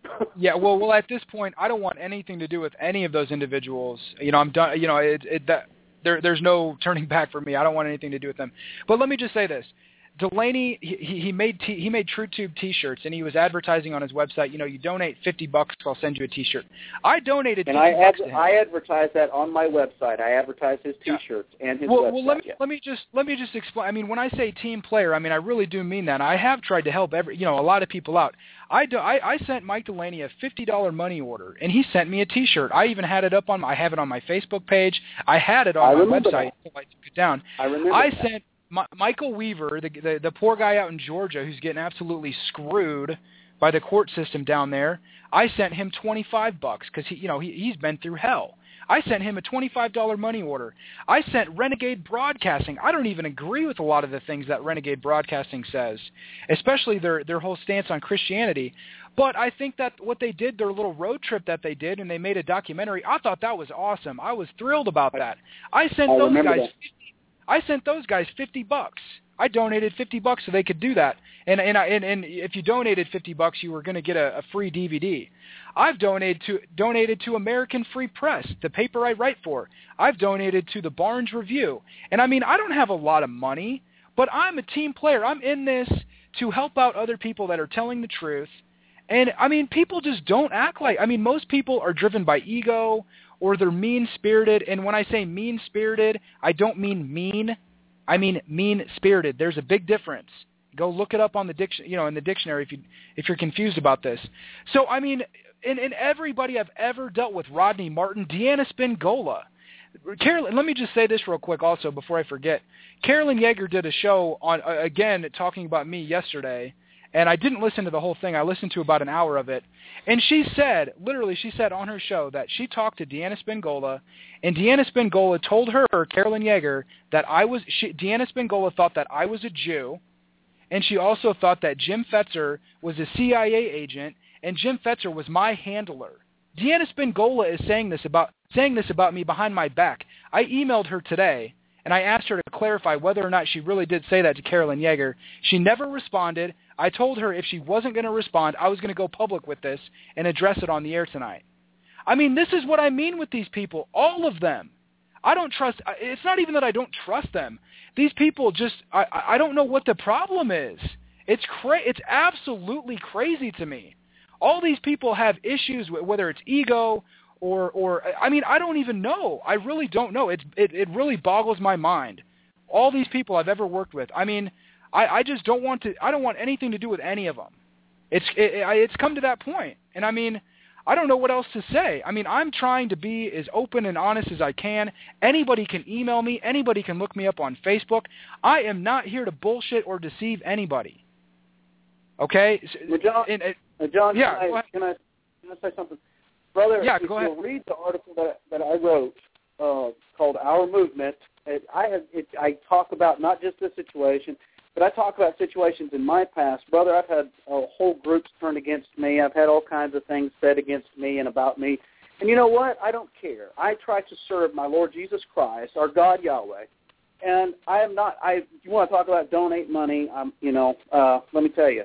Yeah, well, well, at this point, I don't want anything to do with any of those individuals. You know, I'm done. You know, it, it that there, there's no turning back for me. I don't want anything to do with them. But let me just say this: Delaney, he, he made t- he made TrueTube T-shirts, and he was advertising on his website. You know, you donate fifty bucks, I'll send you a T-shirt. I donated and fifty I bucks ad- to him. I advertise that on my website. I advertise his T-shirts yeah. and his well, website. Well, let me yeah. let me just let me just explain. I mean, when I say team player, I mean I really do mean that. I have tried to help every you know a lot of people out. I, do, I, I sent Mike Delaney a fifty dollars money order, and he sent me a T-shirt. I even had it up on my, I have it on my Facebook page. I had it on I my website that. until I took it down. I remember I that. sent my, Michael Weaver, the, the the poor guy out in Georgia who's getting absolutely screwed by the court system down there. I sent him twenty-five bucks because he you know he he's been through hell. I sent him a twenty-five dollars money order. I sent Renegade Broadcasting. I don't even agree with a lot of the things that Renegade Broadcasting says, especially their, their whole stance on Christianity. But I think that what they did, their little road trip that they did, and they made a documentary, I thought that was awesome. I was thrilled about that. I sent I those guys that. fifty, I sent those guys fifty bucks. I donated fifty bucks so they could do that. And and I, and, and if you donated fifty bucks, you were going to get a, a free D V D. I've donated to donated to American Free Press, the paper I write for. I've donated to the Barnes Review. And I mean, I don't have a lot of money, but I'm a team player. I'm in this to help out other people that are telling the truth. And I mean, people just don't act like, I mean, most people are driven by ego or they're mean-spirited. And when I say mean-spirited, I don't mean mean. I mean mean-spirited. There's a big difference. Go look it up on the diction, you know, in the dictionary if you if you're confused about this. So I mean, in, in everybody I've ever dealt with, Rodney Martin, Deanna Spingola, Carolyn. Let me just say this real quick, also before I forget. Carolyn Yeager did a show on uh, again talking about me yesterday, and I didn't listen to the whole thing. I listened to about an hour of it, and she said, literally, she said on her show that she talked to Deanna Spingola, and Deanna Spingola told her, Carolyn Yeager, that I was. She, Deanna Spingola thought that I was a Jew. And she also thought that Jim Fetzer was a C I A agent, and Jim Fetzer was my handler. Deanna Spingola is saying this about saying this about me behind my back. I emailed her today, and I asked her to clarify whether or not she really did say that to Carolyn Yeager. She never responded. I told her if she wasn't going to respond, I was going to go public with this and address it on the air tonight. I mean, this is what I mean with these people, all of them. I don't trust – it's not even that I don't trust them. These people just I, – I don't know what the problem is. It's cra- It's absolutely crazy to me. All these people have issues, with, whether it's ego or, or – I mean, I don't even know. I really don't know. It's, it, it really boggles my mind. All these people I've ever worked with, I mean, I, I just don't want to – I don't want anything to do with any of them. It's it, It's come to that point. And, I mean – I don't know what else to say. I mean, I'm trying to be as open and honest as I can. Anybody can email me. Anybody can look me up on Facebook. I am not here to bullshit or deceive anybody. Okay? Well, John, and, and, uh, John yeah, can, I, can, I, can I say something? Brother, yeah, if go you'll ahead. read the article that, that I wrote uh, called Our Movement, it, I, have, it, I talk about not just this situation, but I talk about situations in my past. Brother, I've had uh, whole groups turned against me. I've had all kinds of things said against me and about me. And you know what? I don't care. I try to serve my Lord Jesus Christ, our God Yahweh. And I am not, I, if you want to talk about donate money, um, you know, uh, let me tell you.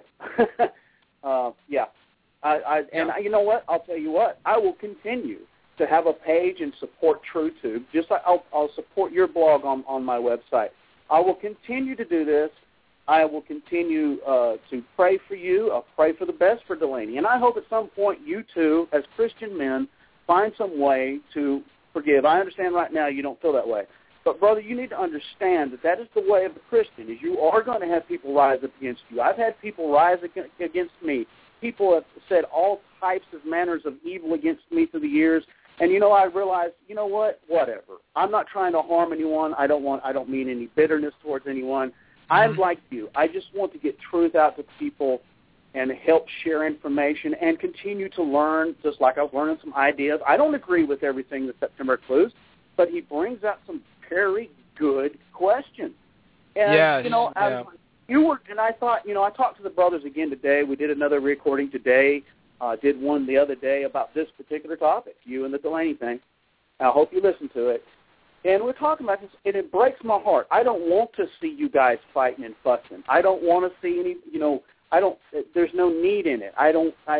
uh, yeah. I, I, and I, you know what? I'll tell you what. I will continue to have a page and support TrueTube. Just like I'll, I'll support your blog on, on my website. I will continue to do this. I will continue uh, to pray for you. I'll pray for the best for Delaney. And I hope at some point you two, as Christian men, find some way to forgive. I understand right now you don't feel that way. But, brother, you need to understand that that is the way of the Christian, is you are going to have people rise up against you. I've had people rise against me. People have said all types of manners of evil against me through the years. And, you know, I realized, you know what, whatever. I'm not trying to harm anyone. I don't want. I don't mean any bitterness towards anyone. I'm like you. I just want to get truth out to people and help share information and continue to learn, just like I was learning some ideas. I don't agree with everything that September Clues, but he brings out some very good questions. And, yes, you know, yeah. I, you were, and I thought, you know, I talked to the brothers again today. We did another recording today, uh, did one the other day about this particular topic, you and the Delaney thing. I hope you listened to it. And we're talking about this, and it breaks my heart. I don't want to see you guys fighting and fussing. I don't want to see any, you know, I don't, there's no need in it. I don't, I, it's,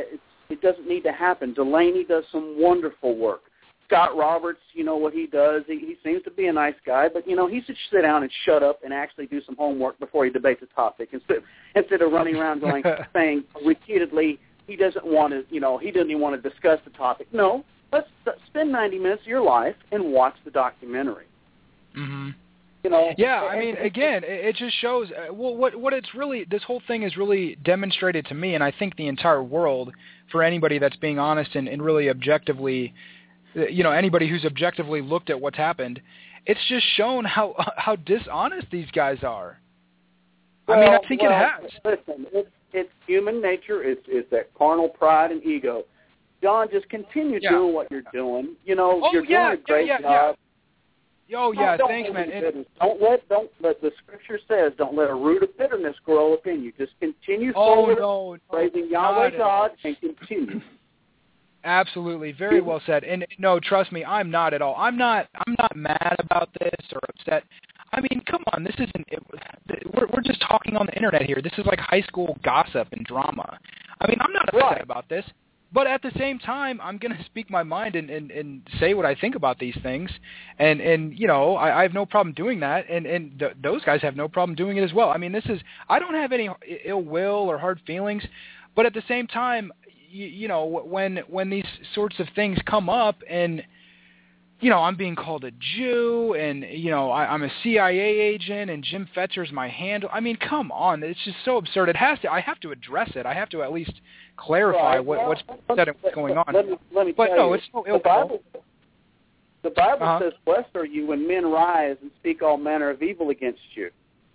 It doesn't need to happen. Delaney does some wonderful work. Scott Roberts, you know what he does. He, he seems to be a nice guy, but, you know, he should sit down and shut up and actually do some homework before he debates a topic instead, instead of running around going, saying repeatedly he doesn't want to, you know, he doesn't even want to discuss the topic. No, let's spend ninety minutes of your life and watch the documentary. Mm-hmm. You know, yeah, I mean, again, it just shows uh, well, what what it's really, this whole thing is really demonstrated to me, and I think the entire world, for anybody that's being honest and, and really objectively, you know, anybody who's objectively looked at what's happened, it's just shown how how dishonest these guys are. Well, I mean, I think well, it has. Listen, it's, it's human nature. It's, it's that carnal pride and ego. John, just continue yeah. doing what you're doing. You know, oh, you're yeah, doing a great yeah, yeah, job. Yeah. Oh, yeah, don't, thanks, don't man. And, don't let, don't let, the scripture says, don't let a root of bitterness grow up in you. Just continue oh, forward, no, no, praising Yahweh God, and continue. Absolutely, very well said. And no, trust me, I'm not at all. I'm not. I'm not mad about this or upset. I mean, come on, this isn't. It, we're we're just talking on the internet here. This is like high school gossip and drama. I mean, I'm not upset right. about this, but at the same time, I'm going to speak my mind and, and, and say what I think about these things. And and you know, I, I have no problem doing that, and and th- those guys have no problem doing it as well. I mean, this is. I don't have any ill will or hard feelings, but at the same time. You, you know, when when these sorts of things come up and, you know, I'm being called a Jew and, you know, I, I'm a C I A agent and Jim Fetzer's my handle. I mean, come on. It's just so absurd. It has to. I have to address it. I have to at least clarify right. what, well, what's said and what's going on. Let me, let me but tell no, you, it's no the Bible, the Bible uh-huh. says, blessed are you when men rise and speak all manner of evil against you.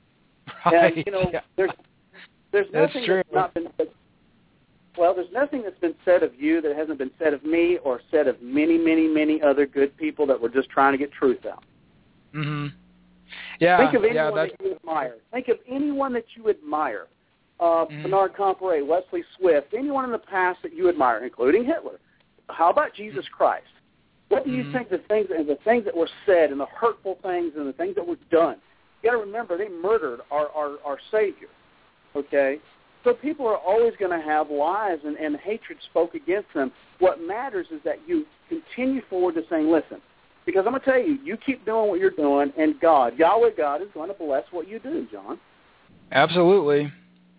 Right. And, you know, yeah. there's, there's That's nothing true. that's not been said. Well, there's nothing that's been said of you that hasn't been said of me or said of many, many, many other good people that were just trying to get truth out. Mm-hmm. Yeah, Think of anyone yeah, that's... that you admire. Think of anyone that you admire. Uh, mm-hmm. Bernard Comparet, Wesley Swift, anyone in the past that you admire, including Hitler. How about Jesus Christ? What do you mm-hmm. think the things and the things that were said and the hurtful things and the things that were done? You got to remember they murdered our, our, our Savior. Okay. So people are always going to have lies and, and hatred spoke against them. What matters is that you continue forward to saying, listen, because I'm going to tell you, you keep doing what you're doing, and God, Yahweh God, is going to bless what you do, John. Absolutely.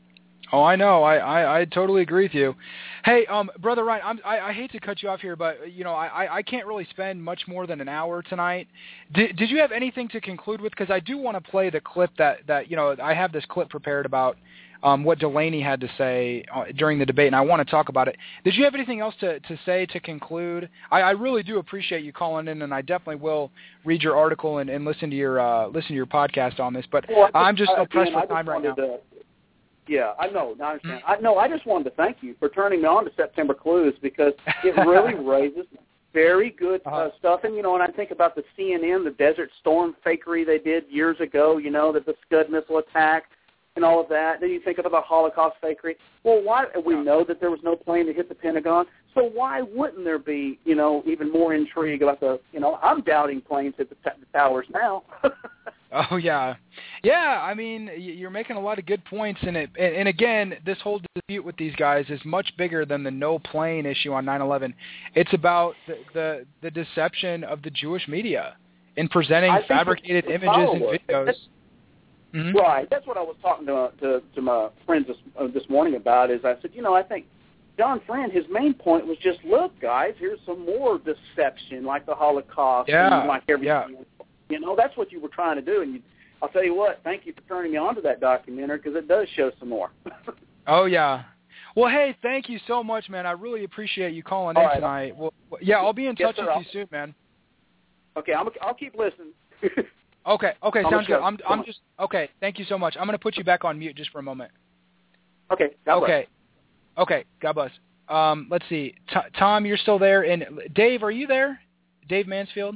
Oh, I know. I, I, I totally agree with you. Hey, um, Brother Ryan, I'm, I, I hate to cut you off here, but, you know, I, I can't really spend much more than an hour tonight. Did, did you have anything to conclude with? Because I do want to play the clip that, that, you know, I have this clip prepared about Um, what Delaney had to say uh, during the debate, and I want to talk about it. Did you have anything else to, to say to conclude? I, I really do appreciate you calling in, and I definitely will read your article and, and listen to your uh, listen to your podcast on this. But well, I'm just so I, pressed again, for time right now. To, yeah, I know. I understand. I, no, I just wanted to thank you for turning me on to September Clues because it really raises very good uh, uh-huh. stuff. And, you know, when I think about the C N N, the Desert Storm fakery they did years ago, you know, that the Scud missile attack, and all of that. Then you think about the Holocaust fakery. Well, why we know that there was no plane that hit the Pentagon, so why wouldn't there be, you know, even more intrigue about the, you know, I'm doubting planes hit the, t- the towers now. Oh, yeah. Yeah, I mean, you're making a lot of good points in it. And, and again, this whole dispute with these guys is much bigger than the no plane issue on nine eleven. It's about the, the, the deception of the Jewish media in presenting fabricated images and videos. That's, Mm-hmm. Right. That's what I was talking to, to to my friends this uh, this morning about. Is I said, you know, I think John Friend, his main point was just, look, guys, here's some more deception, like the Holocaust, yeah. and like everything. Yeah. You know, that's what you were trying to do. And you, I'll tell you what, thank you for turning me on to that documentary because it does show some more. Oh yeah. Well, hey, thank you so much, man. I really appreciate you calling All in right. tonight. Well, yeah, I'll be in yes, touch sir, with I'll, you soon, man. Okay, I'm, I'll keep listening. Okay, okay, I'm sounds good. sure. I'm I'm just okay. Thank you so much. I'm going to put you back on mute just for a moment. Okay. God okay. bless. Okay. God bless. Um, let's see. T- Tom, you're still there, and Dave, are you there? Dave Mansfield.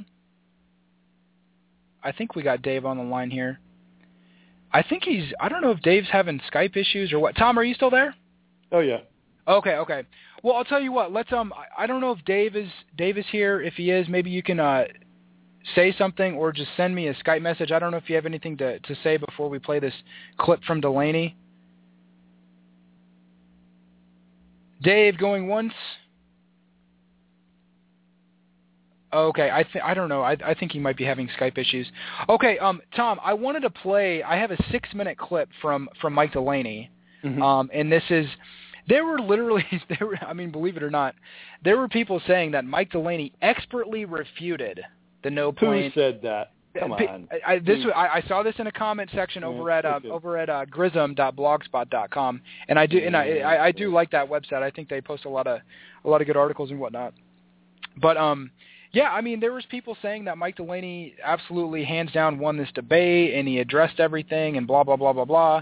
I think we got Dave on the line here. I think he's. I don't know if Dave's having Skype issues or what. Tom, are you still there? Oh yeah. Okay. Okay. Well, I'll tell you what. Let's um. I, I don't know if Dave is Dave is here. If he is, maybe you can uh. say something or just send me a Skype message. I don't know if you have anything to, to say before we play this clip from Delaney. Dave going once. Okay, I th- I don't know. I I think he might be having Skype issues. Okay, um, Tom, I wanted to play. I have a six-minute clip from, from Mike Delaney, mm-hmm. um, and this is. There were literally, there were, I mean, believe it or not, there were people saying that Mike Delaney expertly refuted the no plane. Who said that? Come on. I, I, this I, I saw this in a comment section yeah, over at uh, over at uh, grism dot blogspot dot com, and I do and I, I I do like that website. I think they post a lot of a lot of good articles and whatnot. But um. Yeah, I mean, there was people saying that Mike Delaney absolutely hands down won this debate, and he addressed everything, and blah blah blah blah blah.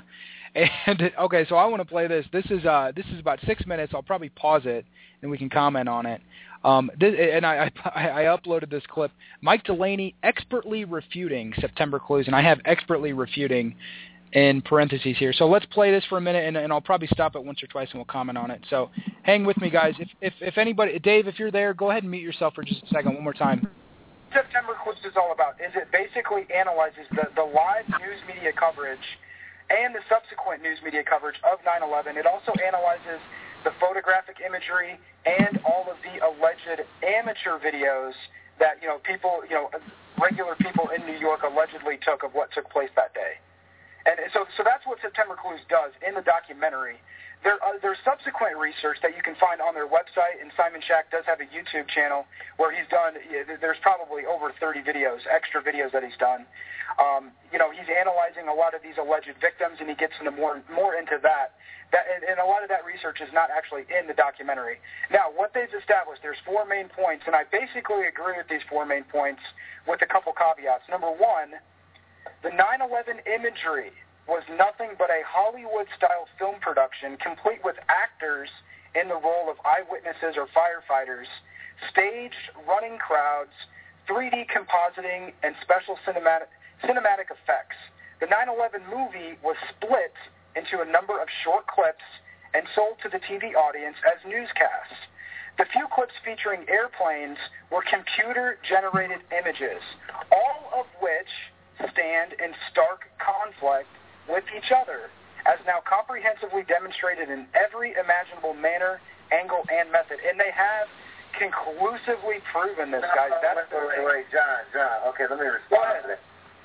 And okay, so I want to play this. This is uh, this is about six minutes. I'll probably pause it, and we can comment on it. Um, this, and I, I I uploaded this clip. Mike Delaney expertly refuting September clues, and I have expertly refuting in parentheses here. So let's play this for a minute, and, and I'll probably stop it once or twice, and we'll comment on it. So hang with me, guys. If, if if anybody, Dave, if you're there, go ahead and mute yourself for just a second, one more time. September Clues is all about is it basically analyzes the, the live news media coverage and the subsequent news media coverage of nine eleven. It also analyzes the photographic imagery and all of the alleged amateur videos that, you know, people, you know, regular people in New York allegedly took of what took place that day. And so, so that's what September Clues does in the documentary. There, uh, there's subsequent research that you can find on their website, and Simon Shack does have a YouTube channel where he's done. There's probably over thirty videos, extra videos that he's done. Um, you know, he's analyzing a lot of these alleged victims, and he gets into more more into that. That and, and a lot of that research is not actually in the documentary. Now, what they've established, there's four main points, and I basically agree with these four main points with a couple caveats. Number one. The nine eleven imagery was nothing but a Hollywood-style film production complete with actors in the role of eyewitnesses or firefighters, staged running crowds, three D compositing, and special cinematic, cinematic effects. The nine eleven movie was split into a number of short clips and sold to the T V audience as newscasts. The few clips featuring airplanes were computer-generated images, all of which stand in stark conflict with each other, as now comprehensively demonstrated in every imaginable manner, angle, and method. And they have conclusively proven this, no, guys. No, That's wait, wait, wait, John, John. Okay, let me respond to that.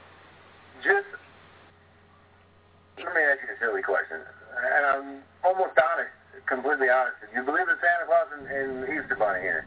Just, let me ask you a silly question. And I'm almost honest, completely honest. Do you believe in Santa Claus and, and Easter Bunny here?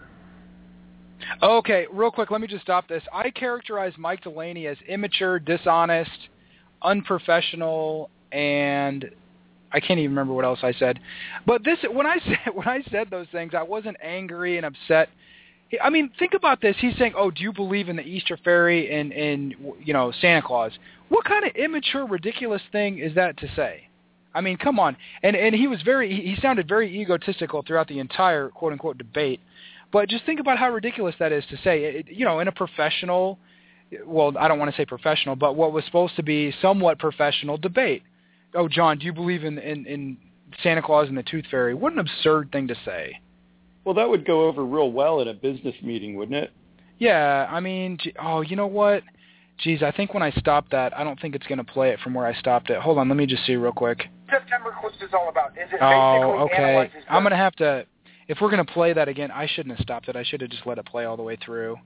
Okay, real quick, let me just stop this. I characterize Mike Delaney as immature, dishonest, unprofessional, and I can't even remember what else I said. But this, when I said when I said those things, I wasn't angry and upset. I mean, think about this. He's saying, "Oh, do you believe in the Easter fairy and and you know Santa Claus?" What kind of immature, ridiculous thing is that to say? I mean, come on. And and he was very he sounded very egotistical throughout the entire quote unquote debate. But just think about how ridiculous that is to say. It, you know, in a professional, well, I don't want to say professional, but what was supposed to be somewhat professional debate. Oh, John, do you believe in, in, in Santa Claus and the Tooth Fairy? What an absurd thing to say. Well, that would go over real well in a business meeting, wouldn't it? Yeah, I mean, oh, you know what? Geez, I think when I stopped that, I don't think it's going to play it from where I stopped it. Hold on, let me just see real quick. September Clues is all about. Is it oh, basically okay. analyzes I'm going to have to... If we're going to play that again, I shouldn't have stopped it. I should have just let it play all the way through.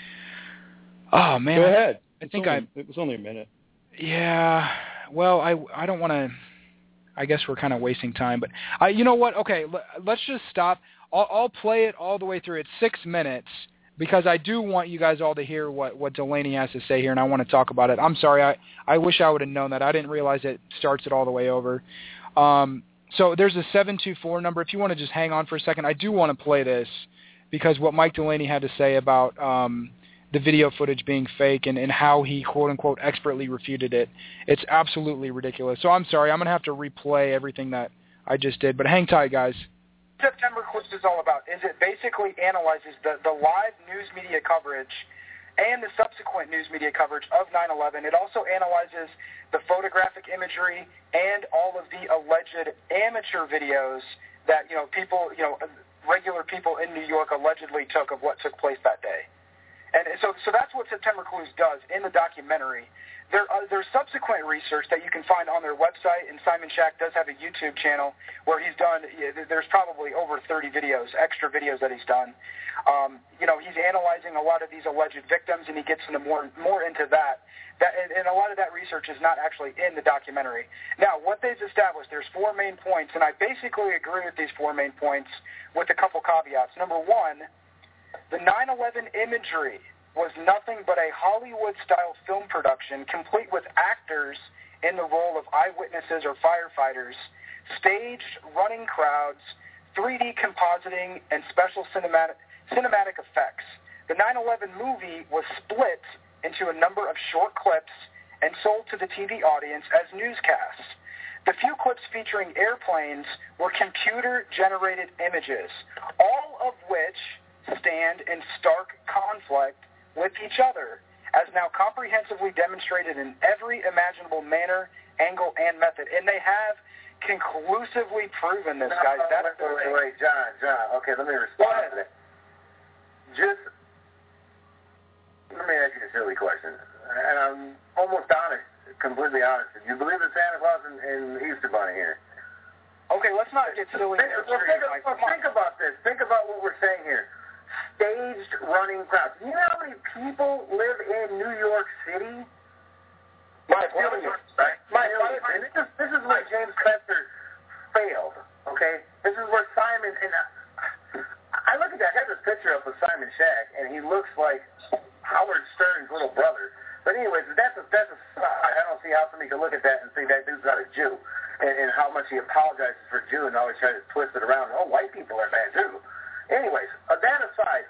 Oh, man. Go ahead. I think only, I... It was only a minute. Yeah. Well, I, I don't want to... I guess we're kind of wasting time. But uh, you know what? Okay, l- let's just stop. I'll, I'll play it all the way through. It's six minutes because I do want you guys all to hear what, what Delaney has to say here, and I want to talk about it. I'm sorry. I, I wish I would have known that. I didn't realize it starts it all the way over. Um So there's a seven two four number. If you want to just hang on for a second, I do want to play this because what Mike Delaney had to say about um, the video footage being fake and, and how he, quote-unquote, expertly refuted it, it's absolutely ridiculous. So I'm sorry. I'm going to have to replay everything that I just did. But hang tight, guys. September Clues is all about. Is it basically analyzes the, the live news media coverage and the subsequent news media coverage of nine eleven. It also analyzes the photographic imagery and all of the alleged amateur videos that, you know, people, you know, regular people in New York allegedly took of what took place that day. And so so that's what September Clues does in the documentary. there, uh, there's subsequent research that you can find on their website, and Simon Shack does have a YouTube channel where he's done, there's probably over thirty videos, extra videos that he's done. Um, you know, he's analyzing a lot of these alleged victims, and he gets into more, more into that. That and, and a lot of that research is not actually in the documentary. Now, what they've established, there's four main points, and I basically agree with these four main points with a couple caveats. Number one, the nine eleven imagery was nothing but a Hollywood-style film production complete with actors in the role of eyewitnesses or firefighters, staged running crowds, three D compositing, and special cinematic, cinematic effects. The nine eleven movie was split into a number of short clips and sold to the T V audience as newscasts. The few clips featuring airplanes were computer-generated images, all of which stand in stark conflict with each other, as now comprehensively demonstrated in every imaginable manner, angle, and method. And they have conclusively proven this, guys. No, That's wait, wait, wait, John, John. Okay, let me respond to that. Just, let me ask you a silly question. And I'm almost honest, completely honest. You believe in Santa Claus and, and Easter Bunny here? Okay, let's not get silly. Think, well, think, well, think about this. Think about what we're saying here. Staged running crowds. You know how many people live in New York City? My millions, right? My millions. And this is, this is where James Spencer failed, okay? This is where Simon, and I, I look at that, I have this picture up with Simon Shack, and he looks like Howard Stern's little brother. But anyways, that's a, that's a, I don't see how somebody can look at that and say that dude's not a Jew, and, and how much he apologizes for Jew and always tries to twist it around. Oh, white people are bad too. Anyways, uh, that aside,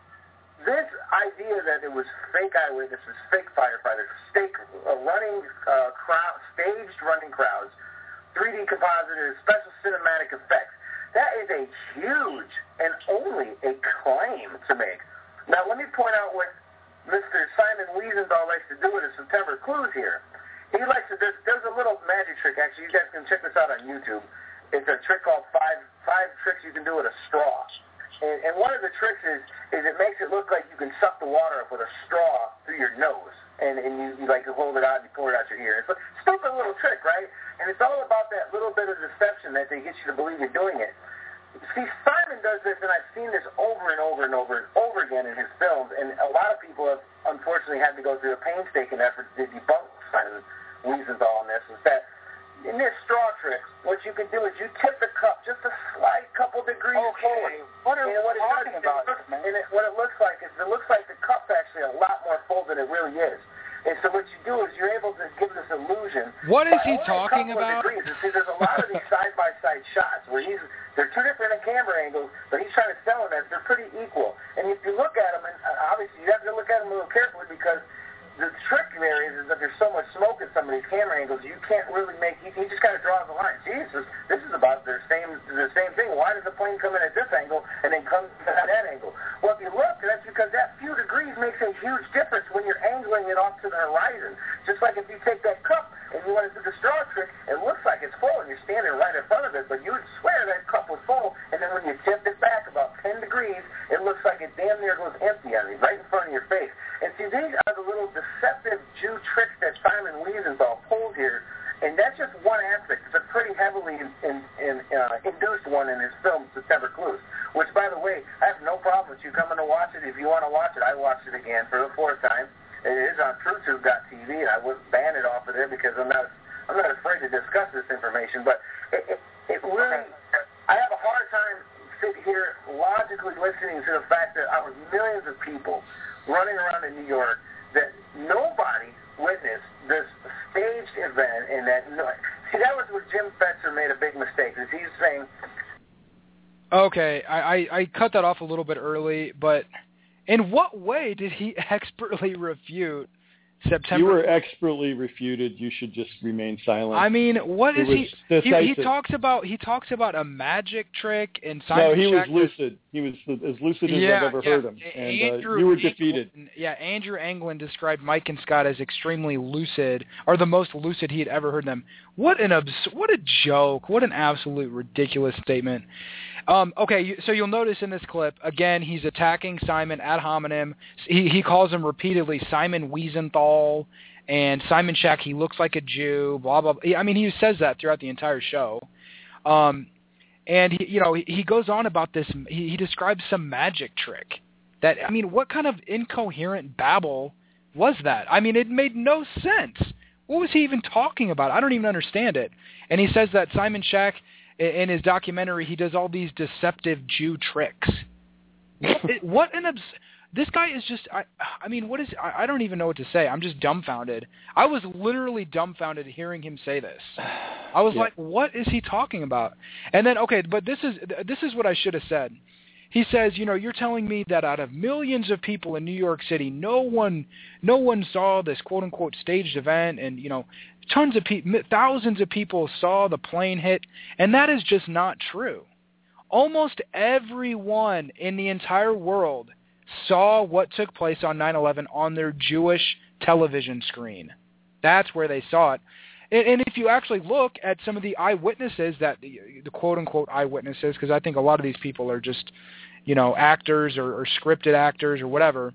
this idea that it was fake eyewitnesses, fake firefighters, fake uh, running uh, crowd, staged running crowds, three D compositors, special cinematic effects, that is a huge and only a claim to make. Now, let me point out what Mister Simon Wiesenthal likes to do with his September Clues here. He likes to, there's, there's a little magic trick, actually, you guys can check this out on YouTube. It's a trick called five, five tricks you can do with a straw. And, and one of the tricks is, is it makes it look like you can suck the water up with a straw through your nose. And, and you, you like to hold it out and you pour it out your ear. It's a stupid little trick, right? And it's all about that little bit of deception that they get you to believe you're doing it. See, Simon does this, and I've seen this over and over and over and over again in his films, and a lot of people have unfortunately had to go through a painstaking effort to debunk Simon Wiesenthal on this, is that in this straw trick, what you can do is you tip the cup just a slight couple degrees okay. forward. What are and we what talking it does, about, it looks, man? And it, what it looks like is it looks like the cup's actually a lot more full than it really is. And so what you do is you're able to give this illusion. What is he talking about? Degrees. And see, there's a lot of these side-by-side shots where he's, they're two different camera angles, but he's trying to sell them as they're pretty equal. And if you look at them, and obviously you have to look at them a little carefully because the trick there is, is that there's so much smoke in some of these camera angles, you can't really make, you, you just got to draw the line. Jesus, this is about the same the same thing. Why does the plane come in at this angle and then come at that angle? Well, if you look, that's because that few degrees makes a huge difference when you're angling it off to the horizon. Just like if you take that cup and you want to do the straw trick, it looks like it's full and you're standing right in front of it, but you would swear that cup was full, and then when you tip it back about ten degrees, it looks like it damn near goes empty on you, right in front of your face. And see, these are the little deceptive Jew tricks that Simon Wiesenthal pulled here, and that's just one aspect. It's a pretty heavily in, in, in, uh, induced one in his film, September Clues, which, by the way, I have no problem with you coming to watch it. If you want to watch it, I watched it again for the fourth time. It is on TrueTube dot T V, and I wouldn't ban it off of there because I'm not I'm not afraid to discuss this information. But it, it, it really, I have a hard time sitting here logically listening to the fact that out of millions of people running around in New York, that nobody witnessed this staged event, and that no, see that was where Jim Fetzer made a big mistake. Is he's saying, okay, I, I, I cut that off a little bit early, but in what way did he expertly refute September? You were expertly refuted. You should just remain silent. I mean, what is he, he? He talks about he talks about a magic trick and Simon No, he Shack was lucid. He was as lucid as yeah, I've ever yeah. heard him. And Andrew uh, you were Anglin, defeated. Yeah, Andrew Anglin described Mike and Scott as extremely lucid, or the most lucid he had ever heard them. What an abs- what a joke! What an absolute ridiculous statement. Um, okay, so you'll notice in this clip, again, he's attacking Simon ad hominem. He, he calls him repeatedly Simon Wiesenthal, and Simon Shack, he looks like a Jew, blah, blah, blah. I mean, he says that throughout the entire show. Um, and, he, you know, he, he goes on about this. He, he describes some magic trick that, I mean, what kind of incoherent babble was that? I mean, it made no sense. What was he even talking about? I don't even understand it. And he says that Simon Shack, in his documentary, he does all these deceptive Jew tricks. What, what an abs- this guy is just, I, I mean, what is, I, I don't even know what to say. I'm just dumbfounded. I was literally dumbfounded hearing him say this. I was yeah. like, what is he talking about? And then, okay, but this is, this is what I should have said. He says, you know, you're telling me that out of millions of people in New York City, no one, no one saw this quote unquote staged event, and you know, tons of people, thousands of people saw the plane hit, and that is just not true. Almost everyone in the entire world saw what took place on nine eleven on their Jewish television screen. That's where they saw it. And, and if you actually look at some of the eyewitnesses, that the, the quote-unquote eyewitnesses, because I think a lot of these people are just, you know, actors or, or scripted actors or whatever,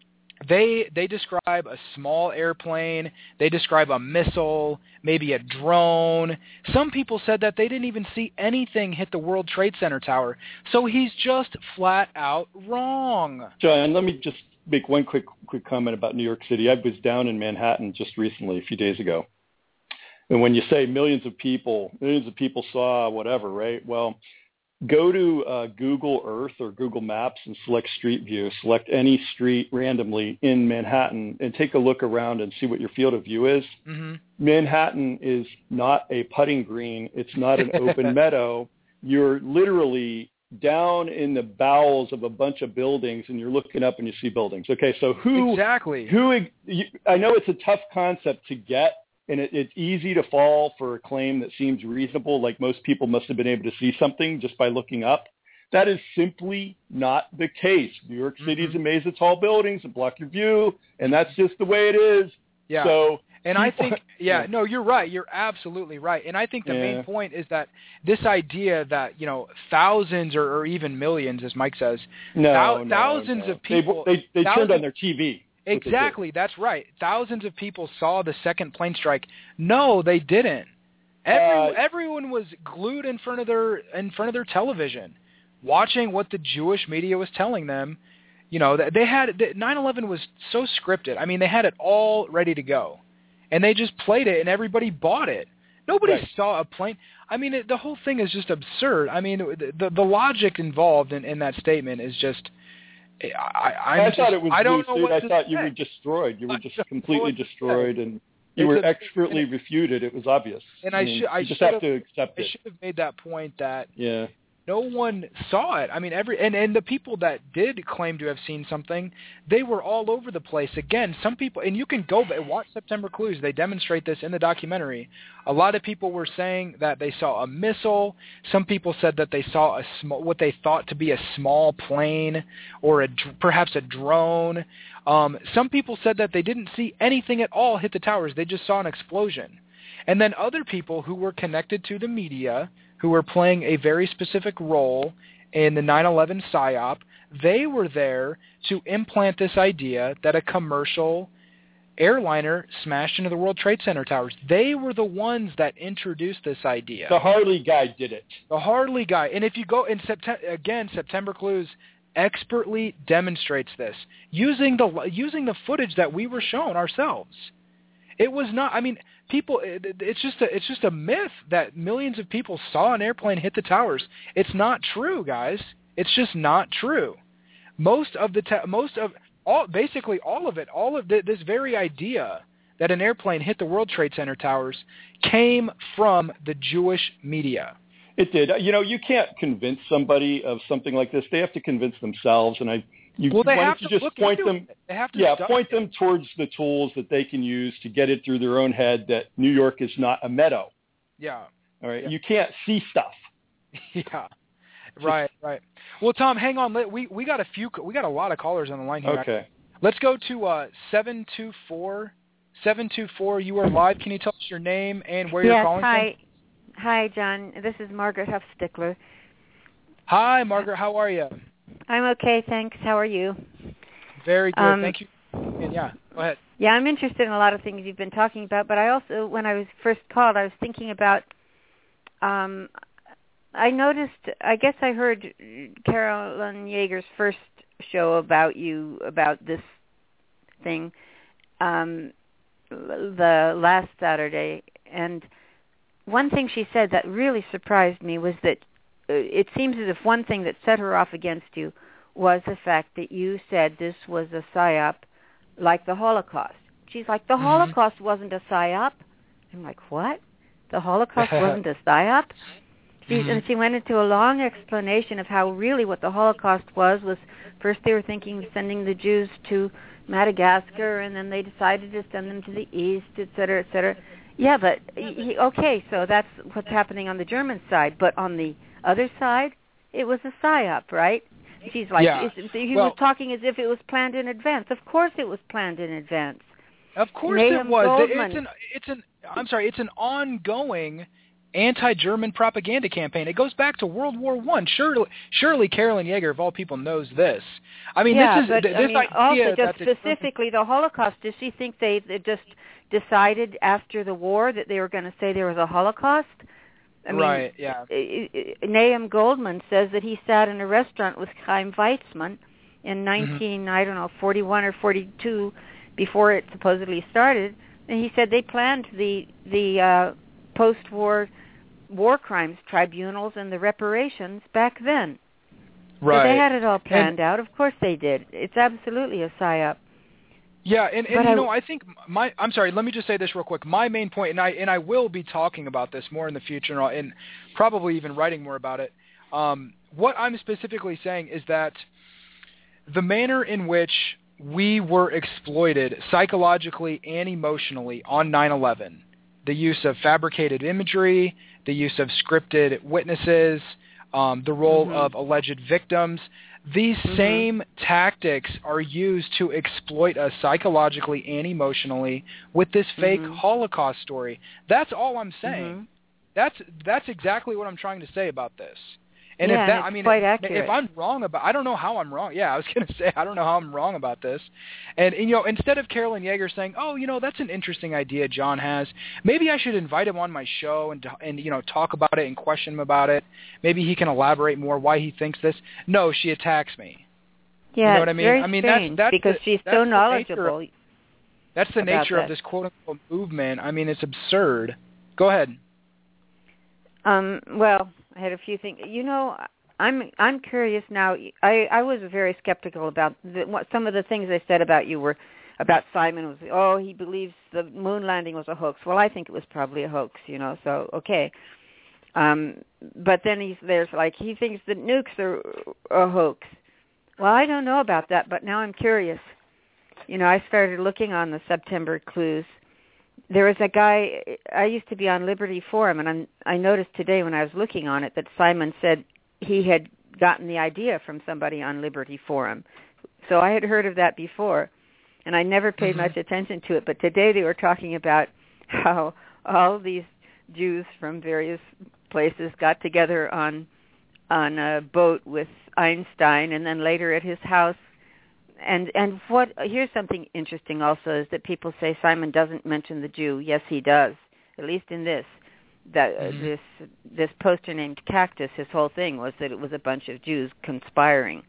they they describe a small airplane, they describe a missile, maybe a drone. Some people said that they didn't even see anything hit the World Trade Center tower. So he's just flat out wrong. John, let me just make one quick quick comment about New York City. I was down in Manhattan just recently, a few days ago. And when you say millions of people, millions of people saw whatever, right? Well, go to uh, Google Earth or Google Maps and select Street View. Select any street randomly in Manhattan and take a look around and see what your field of view is. Mm-hmm. Manhattan is not a putting green. It's not an open meadow. You're literally down in the bowels of a bunch of buildings, and you're looking up and you see buildings. Okay, so who exactly? Who? You, I know it's a tough concept to get. And it, it's easy to fall for a claim that seems reasonable, like most people must have been able to see something just by looking up. That is simply not the case. New York City is mm-hmm. a maze of tall buildings that block your view, and that's just the way it is. Yeah. So, and I think, yeah, no, you're right. You're absolutely right. And I think the yeah. main point is that this idea that, you know, thousands or, or even millions, as Mike says, no, thou- no, thousands no. of people. They, they, they thousands, turned on their T V. Exactly, that's right. Thousands of people saw the second plane strike. No, they didn't. Every, uh, everyone was glued in front of their in front of their television, watching what the Jewish media was telling them. You know, they had nine eleven was so scripted. I mean, they had it all ready to go, and they just played it, and everybody bought it. Nobody right. saw a plane. I mean, it, the whole thing is just absurd. I mean, the the, the logic involved in, in that statement is just. I, I just, thought it was I don't know what I thought say. you were destroyed. You were just completely destroyed, and you it's were a, expertly it, refuted. It was obvious. And I, I mean, should, I you just should have to accept I it. I should have made that point that yeah. no one saw it. I mean, every and, and the people that did claim to have seen something, they were all over the place. Again, some people, and you can go back, watch September Clues. They demonstrate this in the documentary. A lot of people were saying that they saw a missile. Some people said that they saw a small, what they thought to be a small plane or a, perhaps a drone. Um, some people said that they didn't see anything at all hit the towers. They just saw an explosion. And then other people who were connected to the media, who were playing a very specific role in the nine eleven psyop, they were there to implant this idea that a commercial airliner smashed into the World Trade Center towers. They were the ones that introduced this idea. The Harley guy did it. The Harley guy. And if you go in September, again, September Clues expertly demonstrates this using the using the footage that we were shown ourselves. It was not, I mean, people, it, it's just a, it's just a myth that millions of people saw an airplane hit the towers. It's not true, guys. It's just not true. Most of the, te- most of, all, basically all of it, all of the, this very idea that an airplane hit the World Trade Center towers came from the Jewish media. It did. You know, you can't convince somebody of something like this. They have to convince themselves, and I You, well, they why have don't to you just look point into them, it. They have to yeah, point it. them towards the tools that they can use to get it through their own head that New York is not a meadow. Yeah. All right. Yeah. You can't see stuff. Yeah. Right. Right. Well, Tom, hang on. We we got a few. We got a lot of callers on the line here. Okay. Let's go to uh, seven two four. seven two four. You are live. Can you tell us your name and where yes, you're calling hi. from? Hi, John. This is Margaret Huffstickler. Hi, Margaret. How are you? I'm okay, thanks. How are you? Very good. Um, Thank you. And yeah, go ahead. Yeah, I'm interested in a lot of things you've been talking about, but I also, when I was first called, I was thinking about, um, I noticed, I guess I heard Carolyn Yeager's first show about you, about this thing, um, the last Saturday, and one thing she said that really surprised me was that it seems as if one thing that set her off against you was the fact that you said this was a psyop like the Holocaust. She's like, the mm-hmm. Holocaust wasn't a psyop. I'm like, what? The Holocaust wasn't a psyop? She, mm-hmm. And she went into a long explanation of how really what the Holocaust was, was first they were thinking of sending the Jews to Madagascar, and then they decided to send them to the east, et cetera, et cetera. Yeah, but, he, okay, so that's what's happening on the German side. But on the other side, it was a psyop, right? She's like, yeah. he well, was talking as if it was planned in advance. Of course it was planned in advance. Of course Nahum it was. Goldman. It's an, it's an, I'm sorry, it's an ongoing anti-German propaganda campaign. It goes back to World War One. Surely, surely Carolyn Yeager, of all people, knows this. I mean, yeah, this is but, this I mean, idea also just that specifically the Holocaust. Does she think they, they just decided after the war that they were going to say there was a Holocaust? I mean, right, yeah. Nahum Goldman says that he sat in a restaurant with Chaim Weizmann in nineteen, mm-hmm. I don't know, forty-one or forty-two, before it supposedly started, and he said they planned the the uh, post-war war crimes tribunals and the reparations back then. Right. So they had it all planned and, out. Of course they did. It's absolutely a psyop. Yeah, and, and but you I, know, I think my I'm sorry, let me just say this real quick. My main point, and I and I will be talking about this more in the future, and, and probably even writing more about it. Um, what I'm specifically saying is that the manner in which we were exploited psychologically and emotionally on nine eleven, the use of fabricated imagery, the use of scripted witnesses, um, the role mm-hmm. of alleged victims. These mm-hmm. same tactics are used to exploit us psychologically and emotionally with this fake mm-hmm. Holocaust story. That's all I'm saying. Mm-hmm. That's that's exactly what I'm trying to say about this. And yeah, if that, and it's I mean, quite if, accurate. if I'm wrong about, I don't know how I'm wrong. Yeah, I was going to say I don't know how I'm wrong about this. And, and you know, instead of Carolyn Yeager saying, "Oh, you know, that's an interesting idea John has. Maybe I should invite him on my show and and you know talk about it and question him about it. Maybe he can elaborate more why he thinks this." No, she attacks me. Yeah, you know what I it's mean? very I mean strange that's, that's because the, she's that's so the knowledgeable. Nature of, that's the nature that. of this quote unquote movement. I mean, it's absurd. Go ahead. Um. Well, I had a few things. You know. I'm I'm curious now. I, I was very skeptical about the, what some of the things they said about you were about Simon was oh he believes the moon landing was a hoax. Well, I think it was probably a hoax, you know. So okay, um, but then he's there's like he thinks that nukes are a hoax. Well, I don't know about that, but now I'm curious. You know, I started looking on the September clues. There was a guy I used to be on Liberty Forum, and I'm, I noticed today when I was looking on it that Simon said he had gotten the idea from somebody on Liberty Forum. So I had heard of that before, and I never paid mm-hmm. much attention to it. But today they were talking about how all these Jews from various places got together on on a boat with Einstein, and then later at his house. And and what here's something interesting also is that people say Simon doesn't mention the Jew. Yes, he does, at least in this. That uh, mm-hmm. this this poster named Cactus, his whole thing was that it was a bunch of Jews conspiring,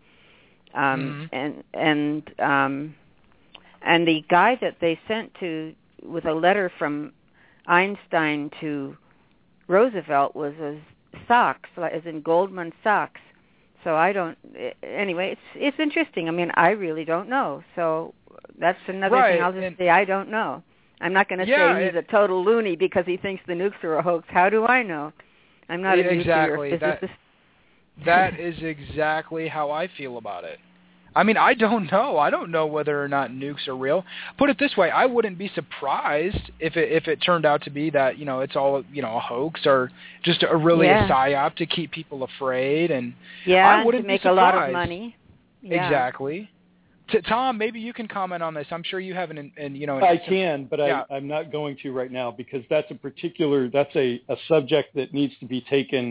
um, mm-hmm. and and um, and the guy that they sent to with a letter from Einstein to Roosevelt was a Sachs, as in Goldman Sachs. So I don't. Anyway, it's it's interesting. I mean, I really don't know. So that's another right. thing. I'll just and, say I don't know. I'm not going to yeah, say he's it, a total loony because he thinks the nukes are a hoax. How do I know? I'm not a exactly. nuclear physicist. That, that is exactly how I feel about it. I mean, I don't know. I don't know whether or not nukes are real. Put it this way, I wouldn't be surprised if it if it turned out to be that, you know, it's all, you know, a hoax or just a really yeah. a psyop to keep people afraid. And yeah, I wouldn't to make be a surprised. lot of money. Yeah. Exactly. T- Tom, maybe you can comment on this. I'm sure you have an, an you know. An I can, but yeah. I, I'm not going to right now because that's a particular, that's a, a subject that needs to be taken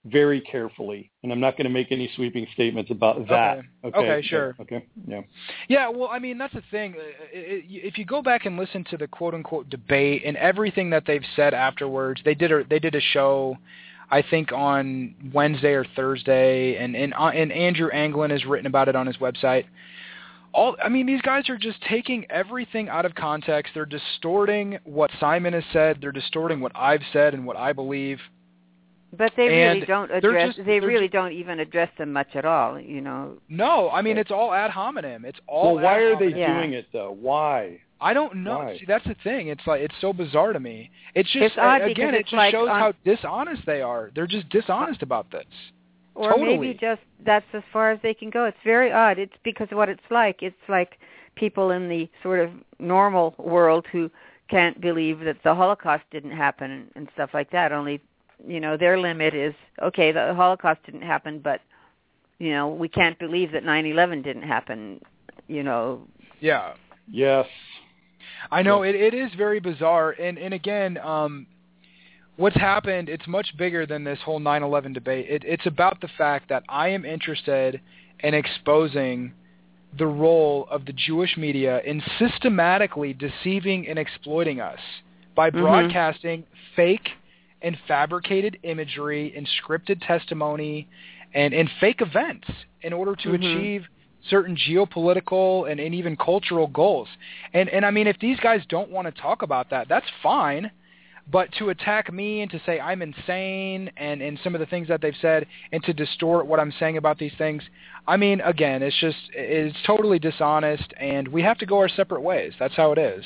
very carefully, and I'm not going to make any sweeping statements about that. Okay, okay, okay sure. Okay, yeah. Yeah, well, I mean, that's the thing. If you go back and listen to the quote-unquote debate and everything that they've said afterwards, they did a, they did a show, I think, on Wednesday or Thursday, and, and, and Andrew Anglin has written about it on his website. All, I mean, these guys are just taking everything out of context. They're distorting what Simon has said. They're distorting what I've said and what I believe. But they and really don't address. Just, they really just, don't even address them much at all. You know. No, I mean it's all ad hominem. It's all. Well, why ad are they hominem. doing it though? Why? I don't know. Why? See, that's the thing. It's like it's so bizarre to me. It's just it's odd again, it it's just like shows on, how dishonest they are. They're just dishonest about this. Or totally. maybe just that's as far as they can go. It's very odd. It's because of what it's like. It's like people in the sort of normal world who can't believe that the Holocaust didn't happen and, and stuff like that. Only, you know, their limit is, okay, the Holocaust didn't happen, but, you know, we can't believe that nine eleven didn't happen, you know. Yeah. Yes. I know, it, it is very bizarre. And, and again, um, what's happened, it's much bigger than this whole nine eleven debate. It, it's about the fact that I am interested in exposing the role of the Jewish media in systematically deceiving and exploiting us by broadcasting mm-hmm. fake and fabricated imagery and scripted testimony and, and fake events in order to mm-hmm. achieve certain geopolitical and, and even cultural goals. And, and I mean, if these guys don't want to talk about that, that's fine. But to attack me and to say I'm insane and, and some of the things that they've said and to distort what I'm saying about these things, I mean, again, it's just it's totally dishonest, and we have to go our separate ways. That's how it is.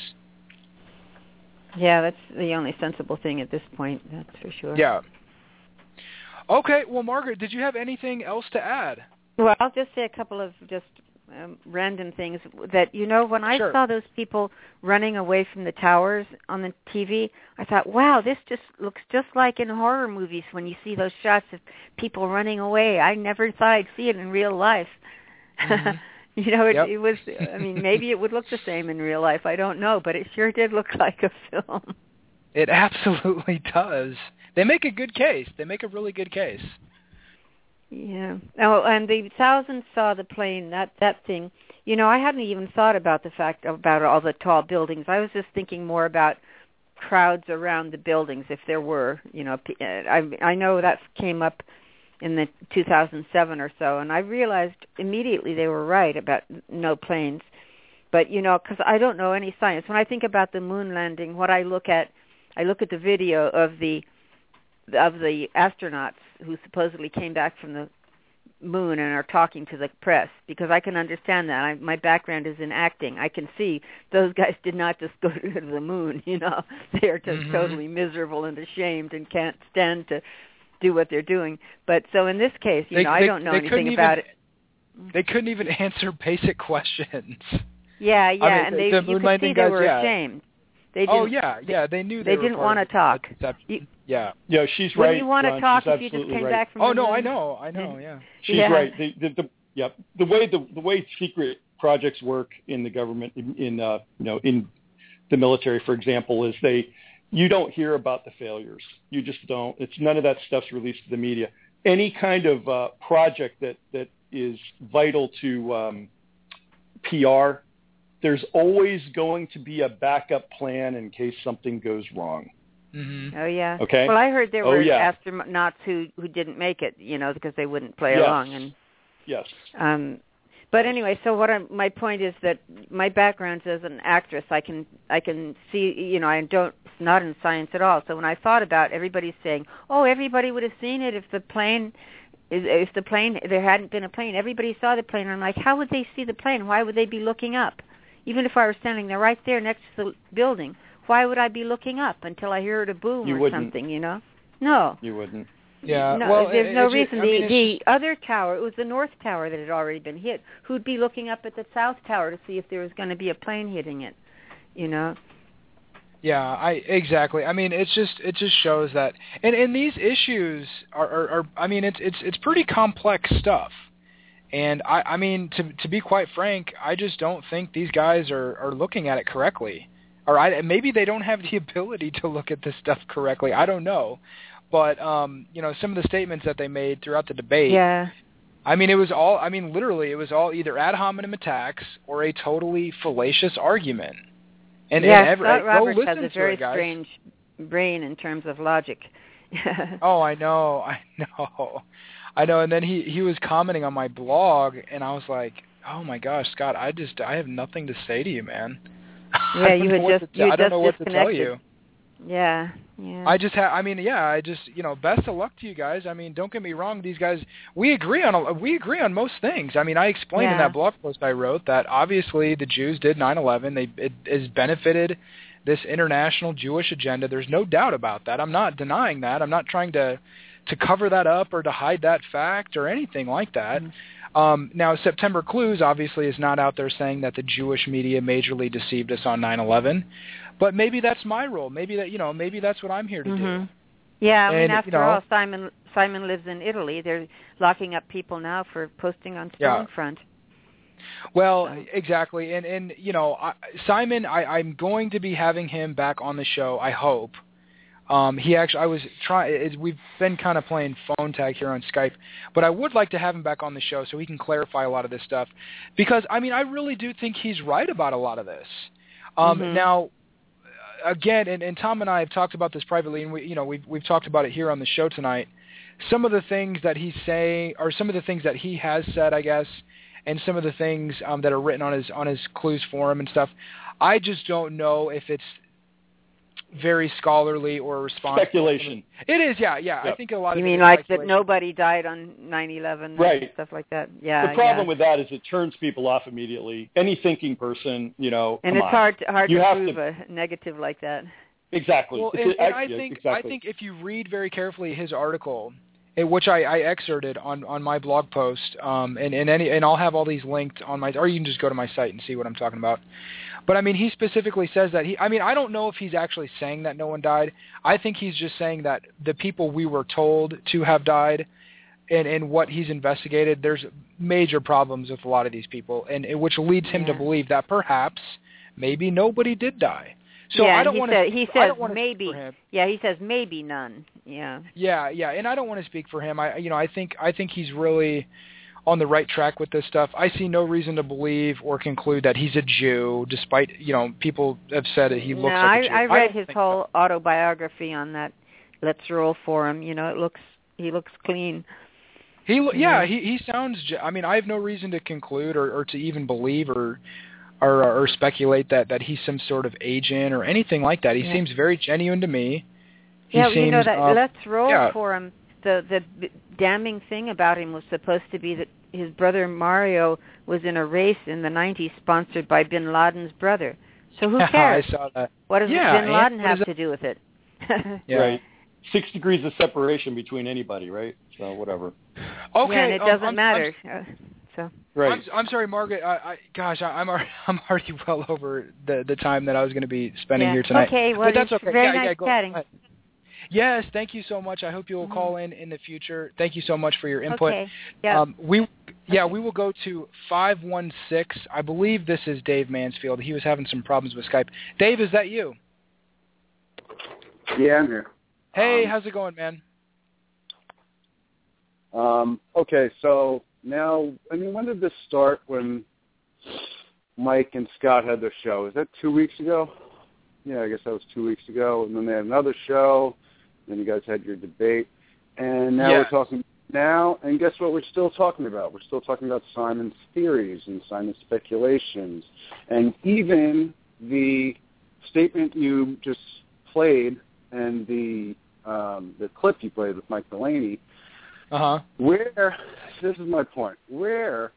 Yeah, that's the only sensible thing at this point, that's for sure. Yeah. Okay, well, Margaret, did you have anything else to add? Well, I'll just say a couple of just um, random things that, you know, when I sure. saw those people running away from the towers on the T V, I thought, wow, this just looks just like in horror movies when you see those shots of people running away. I never thought I'd see it in real life. Mm-hmm. You know, it, yep. it was, I mean, maybe it would look the same in real life. I don't know, but it sure did look like a film. It absolutely does. They make a good case. They make a really good case. Yeah. Oh, and the thousands saw the plane, that, that thing. You know, I hadn't even thought about the fact about all the tall buildings. I was just thinking more about crowds around the buildings, if there were. You know, I, I know that came up in the two thousand seven or so, and I realized immediately they were right about no planes. But, you know, because I don't know any science. When I think about the moon landing, what I look at, I look at the video of the of the astronauts who supposedly came back from the moon and are talking to the press, because I can understand that. I, my background is in acting. I can see those guys did not just go to the moon, you know. They are just mm-hmm. totally miserable and ashamed and can't stand to do what they're doing. But so in this case, you they, know, they, I don't know anything about even, it. They couldn't even answer basic questions. Yeah, yeah, I mean, and the, they the you could see guys, they were yeah. ashamed. They didn't, oh yeah, yeah, they knew they, they were didn't want to talk. You, yeah, yeah, she's when right. You want to talk if you just came right. back from oh the no, moon? I know, I know, yeah. She's yeah. right. The, the, the, yeah, the way the, the way secret projects work in the government, in, in uh, you know, in the military, for example, is they you don't hear about the failures. You just don't. It's none of that stuff's released to the media. Any kind of uh, project that that is vital to um, P R, there's always going to be a backup plan in case something goes wrong. Mm-hmm. Oh yeah. Okay. Well, I heard there oh, were yeah. astronauts who who didn't make it, you know, because they wouldn't play yes. along. And yes. Um, but anyway, so what I'm, my point is that my background as an actress, I can I can see, you know, I don't not in science at all. So when I thought about everybody saying, oh, everybody would have seen it if the plane. If the plane, there hadn't been a plane, everybody saw the plane. I'm like, how would they see the plane? Why would they be looking up? Even if I were standing there right there next to the building, why would I be looking up until I heard a boom you or wouldn't. something, you know? No. You wouldn't. Yeah. No, well, there's no it, reason. I The, mean, the other tower, it was the North Tower that had already been hit. Who'd be looking up at the South Tower to see if there was going to be a plane hitting it, you know? Yeah, I exactly. I mean, it's just it just shows that, and and these issues are, are, are I mean, it's it's it's pretty complex stuff, and I I mean to to be quite frank, I just don't think these guys are, are looking at it correctly, or I maybe they don't have the ability to look at this stuff correctly. I don't know, but um, you know, some of the statements that they made throughout the debate. Yeah. I mean, it was all. I mean, literally, it was all either ad hominem attacks or a totally fallacious argument. And, yeah, and every, Scott Roberts go listen has a very to it, guys. strange brain in terms of logic. Oh, I know, I know, I know. And then he he was commenting on my blog, and I was like, oh my gosh, Scott, I just I have nothing to say to you, man. Yeah, you had just to, you I don't just know what to tell disconnected. you. Yeah, yeah. I just have. I mean, yeah. I just, you know, best of luck to you guys. I mean, don't get me wrong. These guys, we agree on a, we agree on most things. I mean, I explained yeah. in that blog post I wrote that obviously the Jews did nine eleven. They it has benefited this international Jewish agenda. There's no doubt about that. I'm not denying that. I'm not trying to to cover that up or to hide that fact or anything like that. Mm-hmm. Um, now, September Clues obviously is not out there saying that the Jewish media majorly deceived us on nine eleven. But maybe that's my role. Maybe that you know. Maybe that's what I'm here to mm-hmm. do. Yeah, I and, mean, after you know, all, Simon Simon lives in Italy. They're locking up people now for posting on Stonefront. Yeah. Well, so. exactly, and and you know, I, Simon, I, I'm going to be having him back on the show. I hope. Um, he actually, I was trying. We've been kind of playing phone tag here on Skype, but I would like to have him back on the show so he can clarify a lot of this stuff. Because I mean, I really do think he's right about a lot of this. Um, mm-hmm. Now. Again, and, and Tom and I have talked about this privately, and we, you know, we've we've talked about it here on the show tonight. Some of the things that he's saying, or some of the things that he has said, I guess, and some of the things um, that are written on his on his Clues forum and stuff. I just don't know if it's very scholarly or responsible. Speculation. It is, yeah, yeah. Yep. I think a lot you of mean it is like speculation. that nobody died on nine eleven right. and stuff like that. Yeah. The problem yeah. with that is it turns people off immediately. Any thinking person, you know, and come it's on. hard hard you to have prove to, a negative like that. Exactly. Well, and, and I yeah, think exactly. I think if you read very carefully his article, which I, I excerpted on, on my blog post, um, and, and any and I'll have all these linked on my, or you can just go to my site and see what I'm talking about. But I mean, he specifically says that he. I mean, I don't know if he's actually saying that no one died. I think he's just saying that the people we were told to have died, and, and what he's investigated, there's major problems with a lot of these people, and, and which leads him yeah. to believe that perhaps maybe nobody did die. So yeah, I don't he want said, to. He I says don't want to maybe. speak for him. Yeah, he says maybe none. Yeah. Yeah, yeah, and I don't want to speak for him. I, you know, I think I think he's really on the right track with this stuff. I see no reason to believe or conclude that he's a Jew, despite you know people have said that he looks no, like a Jew. I, I read I his whole so. autobiography on that Let's Roll forum. You know, it looks he looks clean. He, yeah, he he sounds. I mean, I have no reason to conclude or, or to even believe or. Or, or speculate that, that he's some sort of agent or anything like that. He yeah. seems very genuine to me. He yeah, seems, you know that uh, Let's Roll yeah. for him. The the damning thing about him was supposed to be that his brother Mario was in a race in the nineties sponsored by Bin Laden's brother. So who cares? I saw that. What does yeah, Bin Laden have that? to do with it? yeah. Right. Six degrees of separation between anybody, right? So whatever. Okay. Yeah, and it um, doesn't I'm, matter. I'm, uh, so. Right. I'm, I'm sorry, Margaret. I, I, gosh, I, I'm already, I'm already well over the, the time that I was going to be spending yeah. here tonight. Okay, well, but that's it's okay. very yeah, nice yeah, go chatting. ahead. Yes, thank you so much. I hope you will mm-hmm. call in in the future. Thank you so much for your input. Okay. Yeah. Um, we, yeah, okay. we will go to five one six. I believe this is Dave Mansfield. He was having some problems with Skype. Dave, is that you? Yeah, I'm here. Hey, um, how's it going, man? Um, okay, so now, I mean, when did this start when Mike and Scott had their show? Is that two weeks ago? Yeah, I guess that was two weeks ago. And then they had another show. Then you guys had your debate. And now yeah. we're talking now, and guess what we're still talking about? We're still talking about Simon's theories and Simon's speculations. And even the statement you just played and the um, the clip you played with Mike Delaney, uh-huh. where, this is my point, where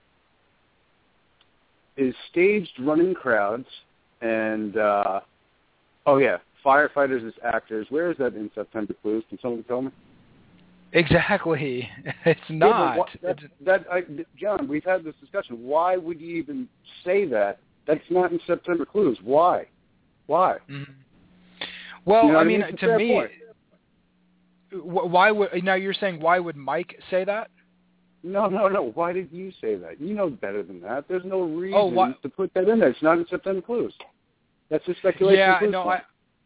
is staged running crowds and, uh, oh yeah, firefighters as actors, where is that in September Clues? Can someone tell me? Exactly. It's not. Yeah, what, that, that, I, John, we've had this discussion. Why would you even say that? That's not in September Clues. Why? Why? Mm-hmm. Well, you know I mean, I mean? to me, why would now you're saying why would Mike say that? No, no, no. Why did you say that? You know better than that. There's no reason oh, to put that in there. It's not in September Clues. That's a speculation. Yeah, clues no, point. I.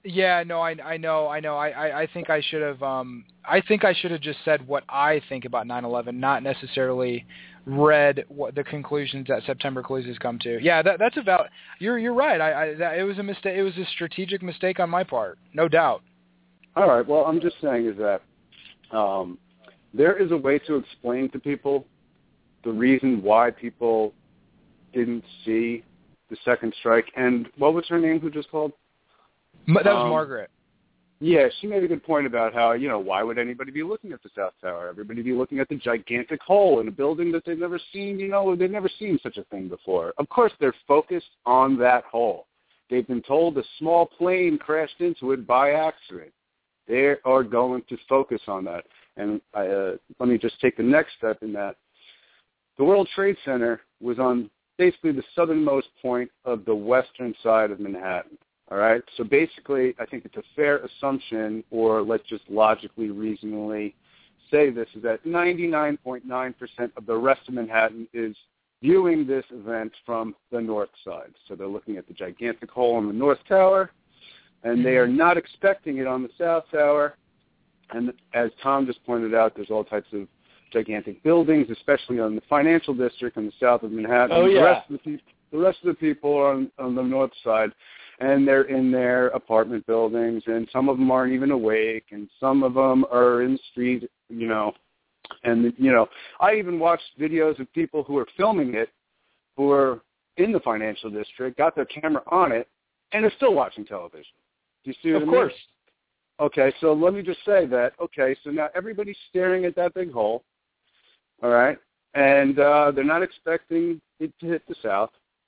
Yeah, no, I, I know, I know. I, I, I think I should have. Um, I think I should have just said what I think about nine eleven, not necessarily read what the conclusions that September Clues has come to. Yeah, that, that's about. You're you're right. I, I that, it was a mistake. It was a strategic mistake on my part, no doubt. All right. Well, I'm just saying is that um, there is a way to explain to people the reason why people didn't see the second strike. And what was her name? Who just called? That was um, Margaret. Yeah, she made a good point about how, you know, why would anybody be looking at the South Tower? Everybody be looking at the gigantic hole in a building that they've never seen, you know, they've never seen such a thing before. Of course, they're focused on that hole. They've been told a small plane crashed into it by accident. They are going to focus on that. And I, uh, let me just take the next step in that. The World Trade Center was on basically the southernmost point of the western side of Manhattan. All right. So basically, I think it's a fair assumption, or let's just logically, reasonably say this, is that ninety-nine point nine percent of the rest of Manhattan is viewing this event from the north side. So they're looking at the gigantic hole on the North Tower, and they are not expecting it on the South Tower. And as Tom just pointed out, there's all types of gigantic buildings, especially on the financial district in the south of Manhattan. Oh, yeah. The rest of the, pe- the, rest of the people are on, on the north side. And they're in their apartment buildings, and some of them aren't even awake, and some of them are in the street, you know. And, you know, I even watched videos of people who are filming it, who are in the financial district, got their camera on it, and are still watching television. Do you see what I mean? Of course. Okay, so let me just say that, okay, so now everybody's staring at that big hole, all right, and uh, they're not expecting it to hit the south.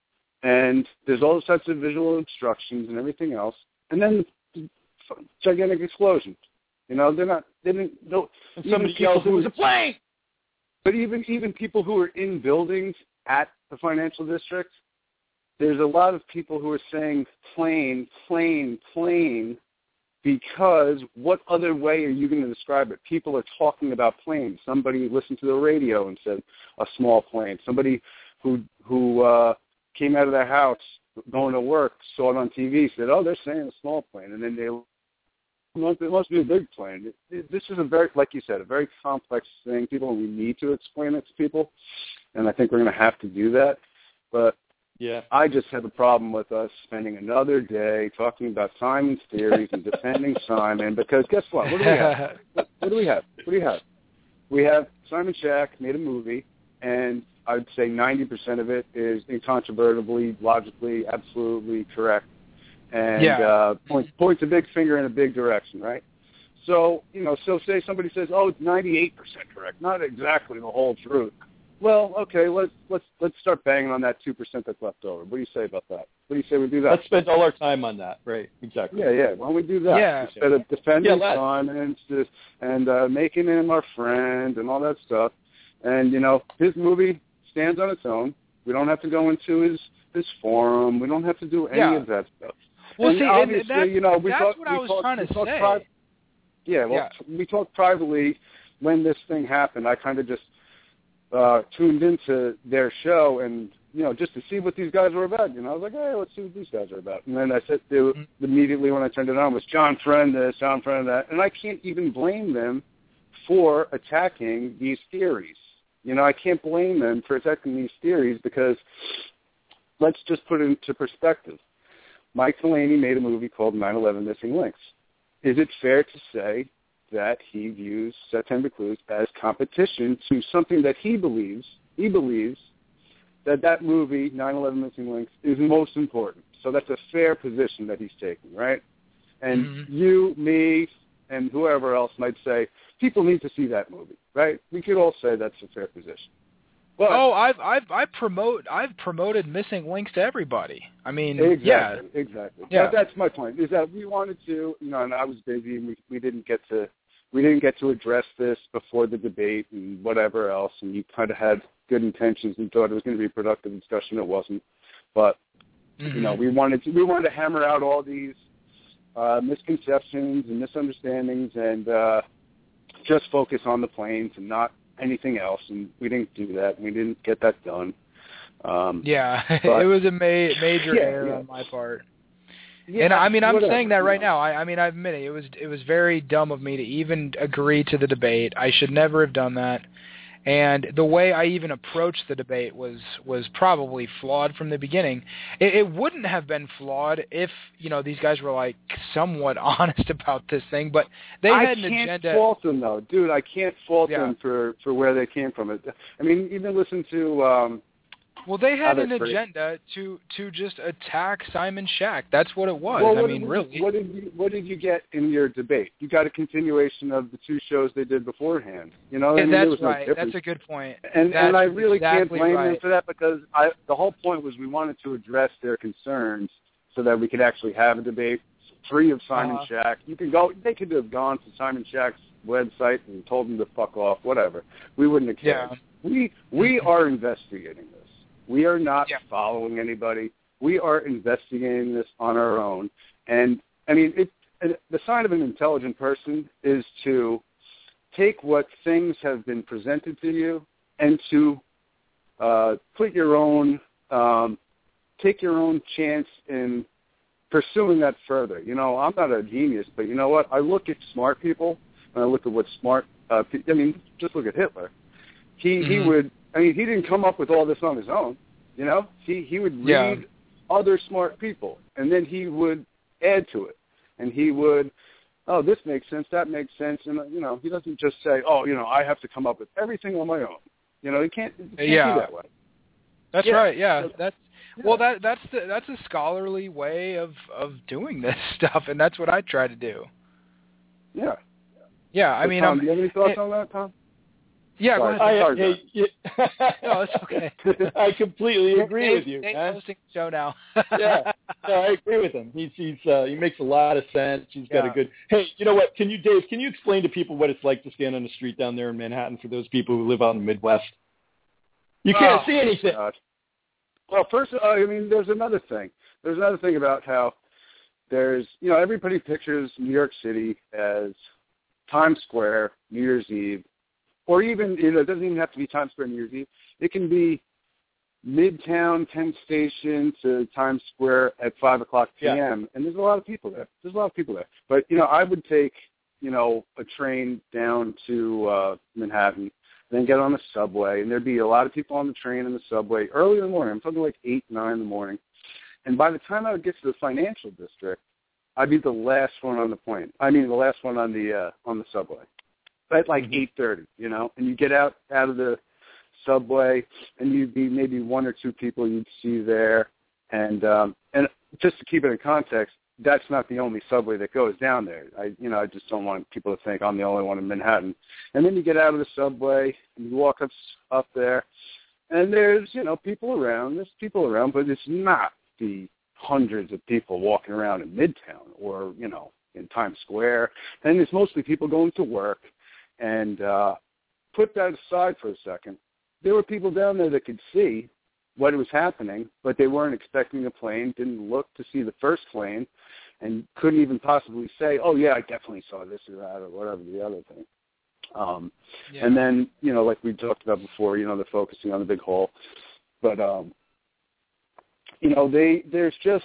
And there's all sorts of visual instructions and everything else, and then gigantic explosion. You know, they're not. They didn't. No. Somebody yells, "It was a plane!" But even even people who are in buildings at the financial district, there's a lot of people who are saying plane, plane, plane, because what other way are you going to describe it? People are talking about planes. Somebody listened to the radio and said a small plane. Somebody who who. Uh, came out of their house going to work, saw it on T V, said, oh, they're saying a small plane. And then they, it must be a big plane. It, it, this is a very, like you said, a very complex thing. People, we need to explain it to people, and I think we're going to have to do that. But yeah, I just have a problem with us spending another day talking about Simon's theories and defending Simon, because guess what? What do we have? What, what do we have? What do we have? We have Simon Shack made a movie, and I'd say ninety percent of it is incontrovertibly, logically, absolutely correct, and yeah. uh, points, points a big finger in a big direction, right? So, you know, so say somebody says, oh, it's ninety-eight percent correct, not exactly the whole truth. Well, okay, let's let's let's start banging on that two percent that's left over. What do you say about that? What do you say we do that? Let's spend all our time on that, right? Exactly. Yeah, yeah. Why don't we do that? Yeah. Instead of defending yeah, Simon and, and uh, making him our friend and all that stuff. And, you know, his movie stands on its own. We don't have to go into his, his forum. We don't have to do any yeah. of that stuff. Well, and see, obviously, and that's, you know, we that's talk, what we I was talk, trying we to talk say. Pri- yeah, well, yeah. we talked privately when this thing happened. I kind of just uh, tuned into their show and, you know, just to see what these guys were about. You know, I was like, hey, let's see what these guys are about. And then I said, they, mm-hmm. immediately when I turned it on was John Friend this, John Friend that. And I can't even blame them for attacking these theories. You know, I can't blame them for attacking these theories because let's just put it into perspective. Mike Delaney made a movie called nine eleven Missing Links. Is it fair to say that he views September Clues as competition to something that he believes, he believes that that movie, nine eleven Missing Links, is most important? So that's a fair position that he's taking, right? And mm-hmm. you, me, and whoever else might say, people need to see that movie, right? We could all say that's a fair position. But, oh, I've I've I promote I've promoted Missing Links to everybody. I mean, exactly, yeah, exactly. Yeah, that, that's my point. Is that we wanted to, you know, and I was busy, and we we didn't get to we didn't get to address this before the debate and whatever else. And you kind of had good intentions and thought it was going to be a productive discussion. It wasn't, but mm-hmm. you know, we wanted to we wanted to hammer out all these uh, misconceptions and misunderstandings and uh, just focus on the planes and not anything else, and we didn't do that. We didn't get that done. Um, yeah, but, it was a ma- major yeah, error yeah. on my part. Yeah, and I mean, I'm whatever, saying that right know. now. I, I mean, I admit it. It was it was very dumb of me to even agree to the debate. I should never have done that. And the way I even approached the debate was was probably flawed from the beginning. It, it wouldn't have been flawed if, you know, these guys were like somewhat honest about this thing, but they I had an agenda. I can't fault them though, dude. I can't fault yeah. them for, for where they came from. It. I mean, even listen to. Um, well, they had an pretty... agenda to to just attack Simon Shack. That's what it was. Well, I what mean, did, really. What did you What did you get in your debate? You got a continuation of the two shows they did beforehand. You know, yeah, I mean, that's there was no right. difference. That's a good point. And that's and I really exactly can't blame right. them for that because I the whole point was we wanted to address their concerns so that we could actually have a debate free of Simon uh-huh. Shack. You can go. They could have gone to Simon Shack's website and told him to fuck off. Whatever. We wouldn't have cared. Yeah. We we are investigating this. We are not yeah. following anybody. We are investigating this on our own. And, I mean, it, it, the sign of an intelligent person is to take what things have been presented to you and to uh, put your own, um, take your own chance in pursuing that further. You know, I'm not a genius, but you know what? I look at smart people, and I look at what smart uh, people, I mean, just look at Hitler. He mm-hmm. he would, I mean, he didn't come up with all this on his own, you know? He he would read yeah. other smart people, and then he would add to it. And he would, oh, this makes sense, that makes sense. And, you know, he doesn't just say, oh, you know, I have to come up with everything on my own. You know, he can't, he can't yeah. do that way. That's yeah. right, yeah. So, that's yeah. Well, that that's the, that's a scholarly way of, of doing this stuff, and that's what I try to do. Yeah. Yeah, I so, mean... Tom, um, do you have any thoughts it, on that, Tom? Yeah, Sorry. go ahead. I, Sorry, I, no, it's okay. I completely agree Dave, with you. Dave's man. hosting the show now. yeah, no, I agree with him. He's he's uh, he makes a lot of sense. He's got yeah. a good. Hey, you know what? Can you, Dave? Can you explain to people what it's like to stand on the street down there in Manhattan for those people who live out in the Midwest? You can't oh, see anything. God. Well, first, uh, I mean, there's another thing. There's another thing about how there's, you know, everybody pictures New York City as Times Square, New Year's Eve, or even, you know, it doesn't even have to be Times Square, New Year's Eve. It can be Midtown, Penn Station to Times Square at five o'clock p m. Yeah. And there's a lot of people there. There's a lot of people there. But, you know, I would take, you know, a train down to uh, Manhattan, then get on the subway, and there'd be a lot of people on the train and the subway early in the morning. I'm talking like eight, nine in the morning. And by the time I would get to the financial district, I'd be the last one on the plane. I mean, the last one on the uh, on the subway. At like mm-hmm. eight thirty, you know, and you get out out of the subway, and you'd be maybe one or two people you'd see there. And um, and just to keep it in context, that's not the only subway that goes down there. I, you know, I just don't want people to think I'm the only one in Manhattan. And then you get out of the subway, and you walk up up there, and there's, you know, people around. There's people around, but it's not the hundreds of people walking around in Midtown or, you know, in Times Square. And it's mostly people going to work. And uh, put that aside for a second. There were people down there that could see what was happening, but they weren't expecting a plane, didn't look to see the first plane, and couldn't even possibly say, oh, yeah, I definitely saw this or that or whatever the other thing. Um, yeah. And then, you know, like we talked about before, you know, they're focusing on the big hole. But, um, you know, they there's just,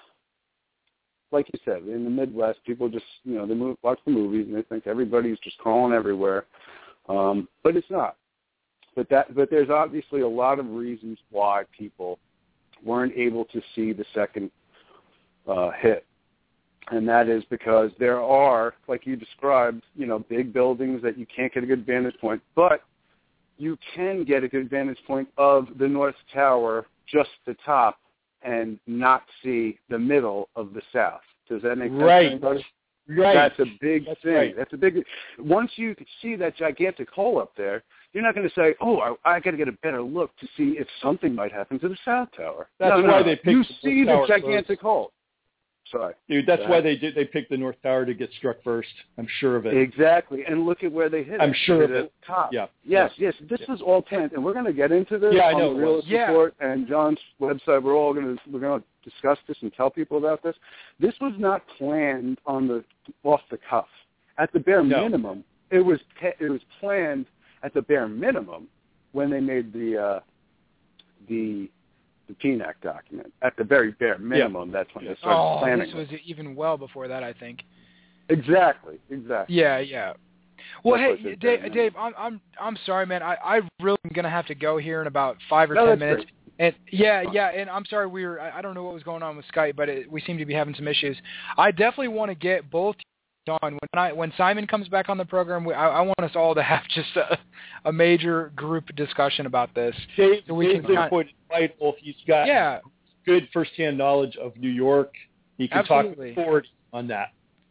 like you said, in the Midwest, people just, you know, they move, watch the movies and they think everybody's just crawling everywhere. Um, but it's not. But that, but there's obviously a lot of reasons why people weren't able to see the second uh, hit. And that is because there are, like you described, you know, big buildings that you can't get a good vantage point, but you can get a good vantage point of the North Tower, just the top, and not see the middle of the South. Does that make sense? Right. Right. That's a big That's thing. right. That's a big. Once you see that gigantic hole up there, you're not going to say, "Oh, I, I got to get a better look to see if something might happen to the South Tower." That's no, no, why no. they picked you the see North the Tower gigantic first. hole. Sorry, dude. That's why they did. They picked the North Tower to get struck first. I'm sure of it. Exactly, and look at where they hit. I'm it. sure they of hit it. Top. Yeah. Yes, yes. yes. This yeah. is all planned, and we're going to get into this yeah, I on know the Realist yeah. Report and John's website. We're all going to we're going to discuss this and tell people about this. This was not planned on the off the cuff. At the bare no. minimum, it was it was planned at the bare minimum when they made the uh, the the T N A C document. At the very bare minimum, yeah. that's when they started oh, planning. Oh, this was even well before that, I think. Exactly, exactly. Yeah, yeah. Well, that's hey, Dave, Dave, I'm I'm I'm sorry, man. I I really am gonna have to go here in about five or no, ten minutes. Great. And yeah, yeah, and I'm sorry we were. I don't know what was going on with Skype, but it, we seem to be having some issues. I definitely want to get both on when I when Simon comes back on the program. We, I, I want us all to have just a, a major group discussion about this. Dave, so we Dave's can input is vital. He's got yeah. good firsthand knowledge of New York. He can absolutely. talk authority on that.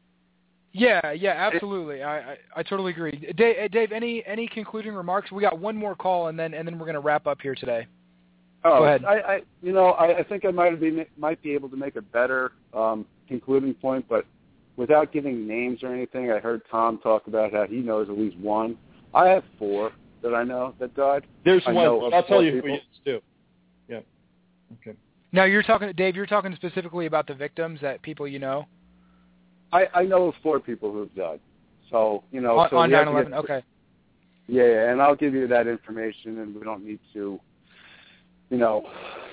Yeah, yeah, absolutely. I, I, I totally agree. Dave, Dave, any any concluding remarks? We got one more call, and then and then we're going to wrap up here today. Oh, Go ahead. I, I you know, I, I think I might be might be able to make a better um, concluding point, but without giving names or anything, I heard Tom talk about how he knows at least one. I have four that I know that died. There's I one. I'll tell you people. who it is too. Yeah. Okay. Now you're talking, Dave. You're talking specifically about the victims, that people you know. I, I know of four people who've died. So, you know. On, so on nine eleven, okay. Yeah, yeah, and I'll give you that information, and we don't need to, you know,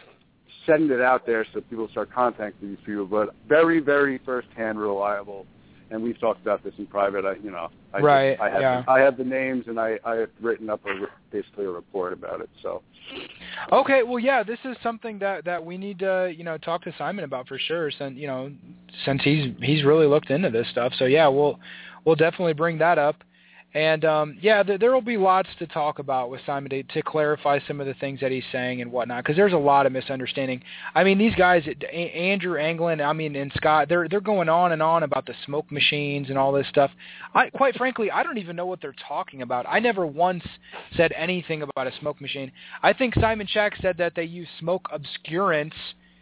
send it out there so people start contacting these people. But very, very first-hand reliable, and we've talked about this in private. I, you know, I, right, just, I have, yeah. I have the names, and I, I have written up a, basically a report about it. So. Okay, well, yeah, this is something that, that we need to, you know, talk to Simon about for sure. Since you know, since he's he's really looked into this stuff. So yeah, we'll we'll definitely bring that up. And um, yeah, there, there will be lots to talk about with Simon to, to clarify some of the things that he's saying and whatnot, because there's a lot of misunderstanding. I mean, these guys, Andrew Anglin, I mean, and Scott, they're they're going on and on about the smoke machines and all this stuff. I, quite frankly, I don't even know what they're talking about. I never once said anything about a smoke machine. I think Simon Shack said that they use smoke obscurants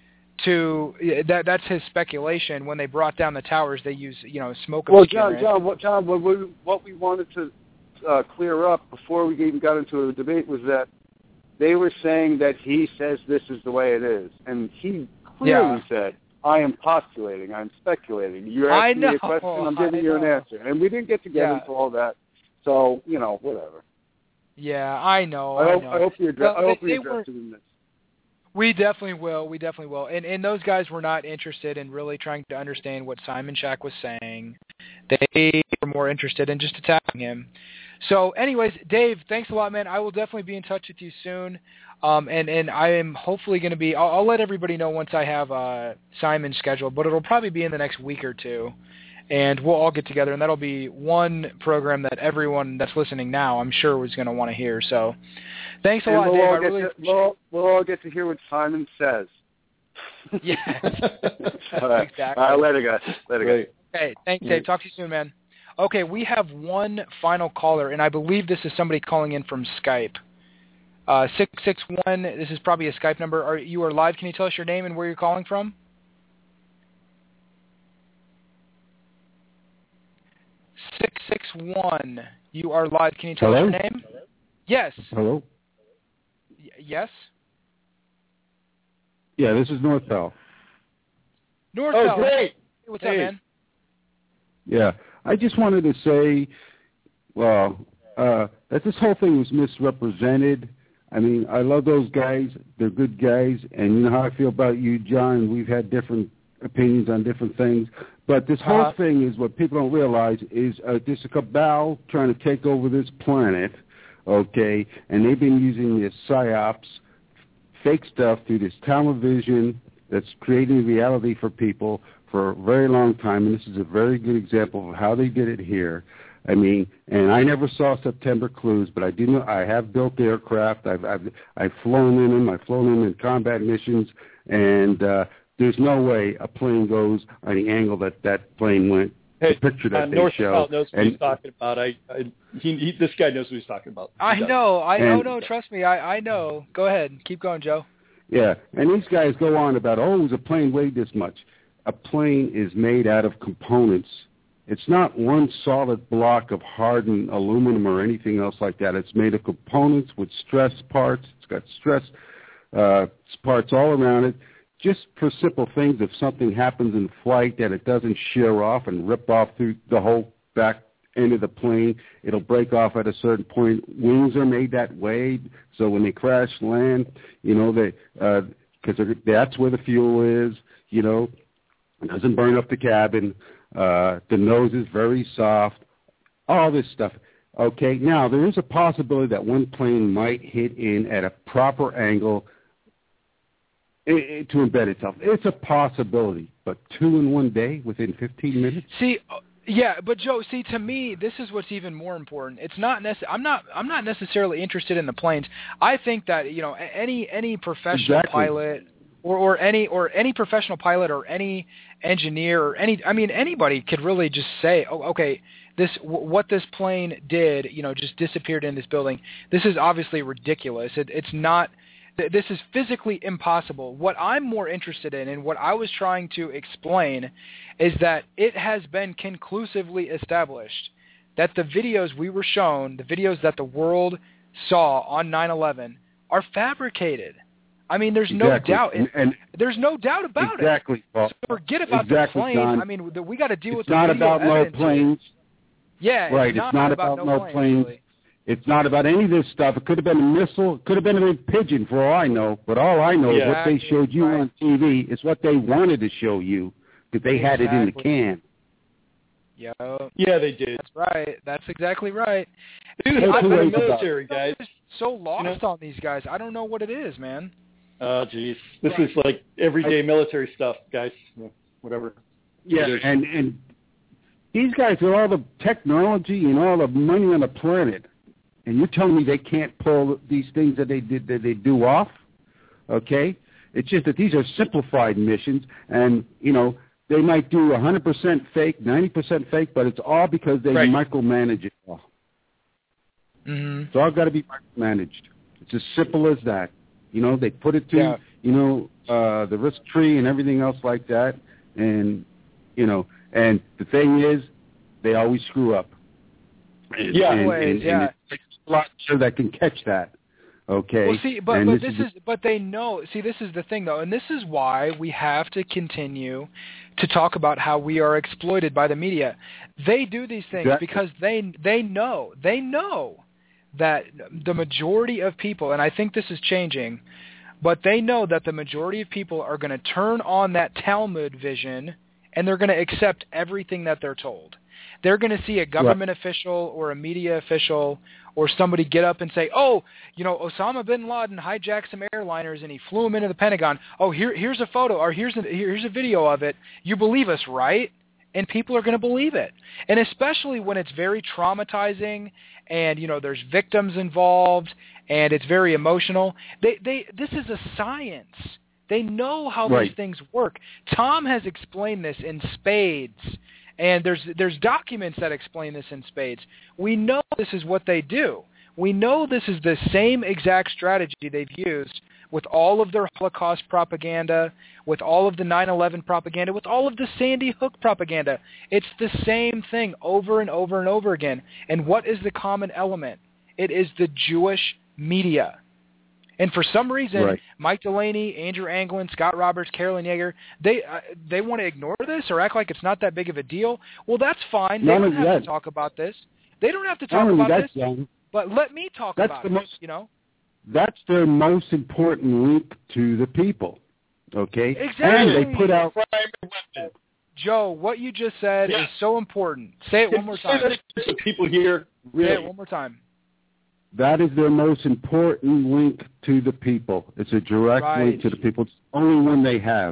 to that that's his speculation. When they brought down the towers, they use you know smoke. Well, John, John, what John, what we what we wanted to uh, clear up before we even got into a debate was that they were saying that he says this is the way it is, and he clearly yeah. said, "I am postulating, I'm speculating. You're asking me a question, I'm giving you an answer," and we didn't get to get yeah. into all that. So you know, whatever. Yeah, I know. I hope I, know. I hope you address. Well, I hope they, we they address were, it in this. We definitely will. We definitely will. And and those guys were not interested in really trying to understand what Simon Shack was saying. They were more interested in just attacking him. So anyways, Dave, thanks a lot, man. I will definitely be in touch with you soon. Um, and, and I am hopefully going to be, I'll, I'll let everybody know once I have uh, Simon scheduled, but it'll probably be in the next week or two. And we'll all get together, and that'll be one program that everyone that's listening now, I'm sure, was going to want to hear. So thanks a and lot, we'll Dave. All I get really to, we'll, we'll all get to hear what Simon says. Yes. All right. Exactly. All right, later, guys. Later, guys. Okay, thanks, Dave. Talk to you soon, man. Okay, we have one final caller, and I believe this is somebody calling in from Skype. Uh, six six one, this is probably a Skype number. Are you are live? Can you tell us your name and where you're calling from? six six one, you are live. Can you tell Hello? us your name? Yes. Hello? Y- yes? Yeah, this is Northfell. Northfell. Oh, great. Hey, what's hey. up, man? Yeah, I just wanted to say, well, uh, that this whole thing was misrepresented. I mean, I love those guys. They're good guys. And you know how I feel about you, John. We've had different opinions on different things. But this whole Uh-huh. thing is what people don't realize is uh, there's a cabal trying to take over this planet, okay? And they've been using this psyops, fake stuff through this television that's creating reality for people for a very long time. And this is a very good example of how they did it here. I mean, and I never saw September Clues, but I do know I have built aircraft. I've I've I've flown in them. I've flown them in combat missions, and uh, there's no way a plane goes on the angle that that plane went. Hey, the picture that uh, they North show. knows what and, he's talking about. I, I he, he, this guy knows what he's talking about. He I does. know. I and, know. No, trust me. I, I know. Go ahead. Keep going, Joe. Yeah, and these guys go on about, oh, it was a plane weighed this much. A plane is made out of components. It's not one solid block of hardened aluminum or anything else like that. It's made of components with stress parts. It's got stress uh, parts all around it. Just for simple things, if something happens in flight that it doesn't shear off and rip off through the whole back end of the plane, it'll break off at a certain point. Wings are made that way, so when they crash land, you know, they uh, because that's where the fuel is. You know, it doesn't burn up the cabin. Uh, the nose is very soft. All this stuff. Okay, now there is a possibility that one plane might hit in at a proper angle it, it, to embed itself. It's a possibility, but two in one day within fifteen minutes. See, yeah, but Joe, see, to me, this is what's even more important. It's not necess- I'm not. I'm not necessarily interested in the planes. I think that you know any any professional Exactly. pilot or, or any or any professional pilot or any engineer or any. I mean, anybody could really just say, oh, okay. This what this plane did, you know, just disappeared in this building. This is obviously ridiculous. It, it's not. This is physically impossible. What I'm more interested in, and what I was trying to explain, is that it has been conclusively established that the videos we were shown, the videos that the world saw on nine eleven, are fabricated. I mean, there's no exactly. doubt. And, and there's no doubt about exactly, it. Paul. So forget about exactly, the plane. John. I mean, we got to deal it's with the not video about no evidence. planes. Yeah, right. It's not, it's not about, about, no, no planes. planes. Really. It's not about any of this stuff. It could have been a missile. It could have been a pigeon, for all I know. But all I know Yeah, is what they exactly, showed you right. on T V is what they wanted to show you because they had it in the Exactly. can. Yeah. Yeah, they did. That's right. That's exactly right. Dude, That's I've the been way in it's the military, guys. I'm so lost You know? on these guys. I don't know what it is, man. Oh, jeez. This is like everyday military stuff, guys. Yeah, whatever. Yeah, and and these guys with all the technology and all the money on the planet, and you're telling me they can't pull these things that they did that they do off? Okay, it's just that these are simplified missions, and you know they might do one hundred percent fake, ninety percent fake, but it's all because they Right. micromanage it all. Mm-hmm. It's all got to be micromanaged. It's as simple as that. You know, they put it to Yeah. you know uh, the risk tree and everything else like that, and you know. And the thing is, they always screw up. And, Yeah. and, Always, and, yeah. and it's a lot sure that can catch that. Okay. Well, see, but, and but this, this is, is, but they know. See, this is the thing, though, and this is why we have to continue to talk about how we are exploited by the media. They do these things Exactly. because they they know they know that the majority of people, and I think this is changing, but they know that the majority of people are going to turn on that Talmud vision and they're going to accept everything that they're told. They're going to see a government right. official or a media official or somebody get up and say, oh, you know, Osama bin Laden hijacked some airliners and he flew them into the Pentagon. Oh, here, here's a photo or here's a, here's a video of it. You believe us, right? And people are going to believe it. And especially when it's very traumatizing and, you know, there's victims involved and it's very emotional. They, they, this is a science. They know how right. these things work. Tom has explained this in spades, and there's there's documents that explain this in spades. We know this is what they do. We know this is the same exact strategy they've used with all of their Holocaust propaganda, with all of the nine eleven propaganda, with all of the Sandy Hook propaganda. It's the same thing over and over and over again. And what is the common element? It is the Jewish media. And for some reason, right. Mike Delaney, Andrew Anglin, Scott Roberts, Carolyn Yeager, they uh, they want to ignore this or act like it's not that big of a deal. Well, that's fine. They None don't of have that. to talk about this. They don't have to talk Not only about that, this. John, but let me talk that's about the it, most, you know? That's their most important link to the people, okay? Exactly. And they put out... Joe, what you just said yeah. is so important. Say it one more time. So people here really... Say it one more time. That is their most important link to the people. It's a direct right. link to the people. It's the only one they have.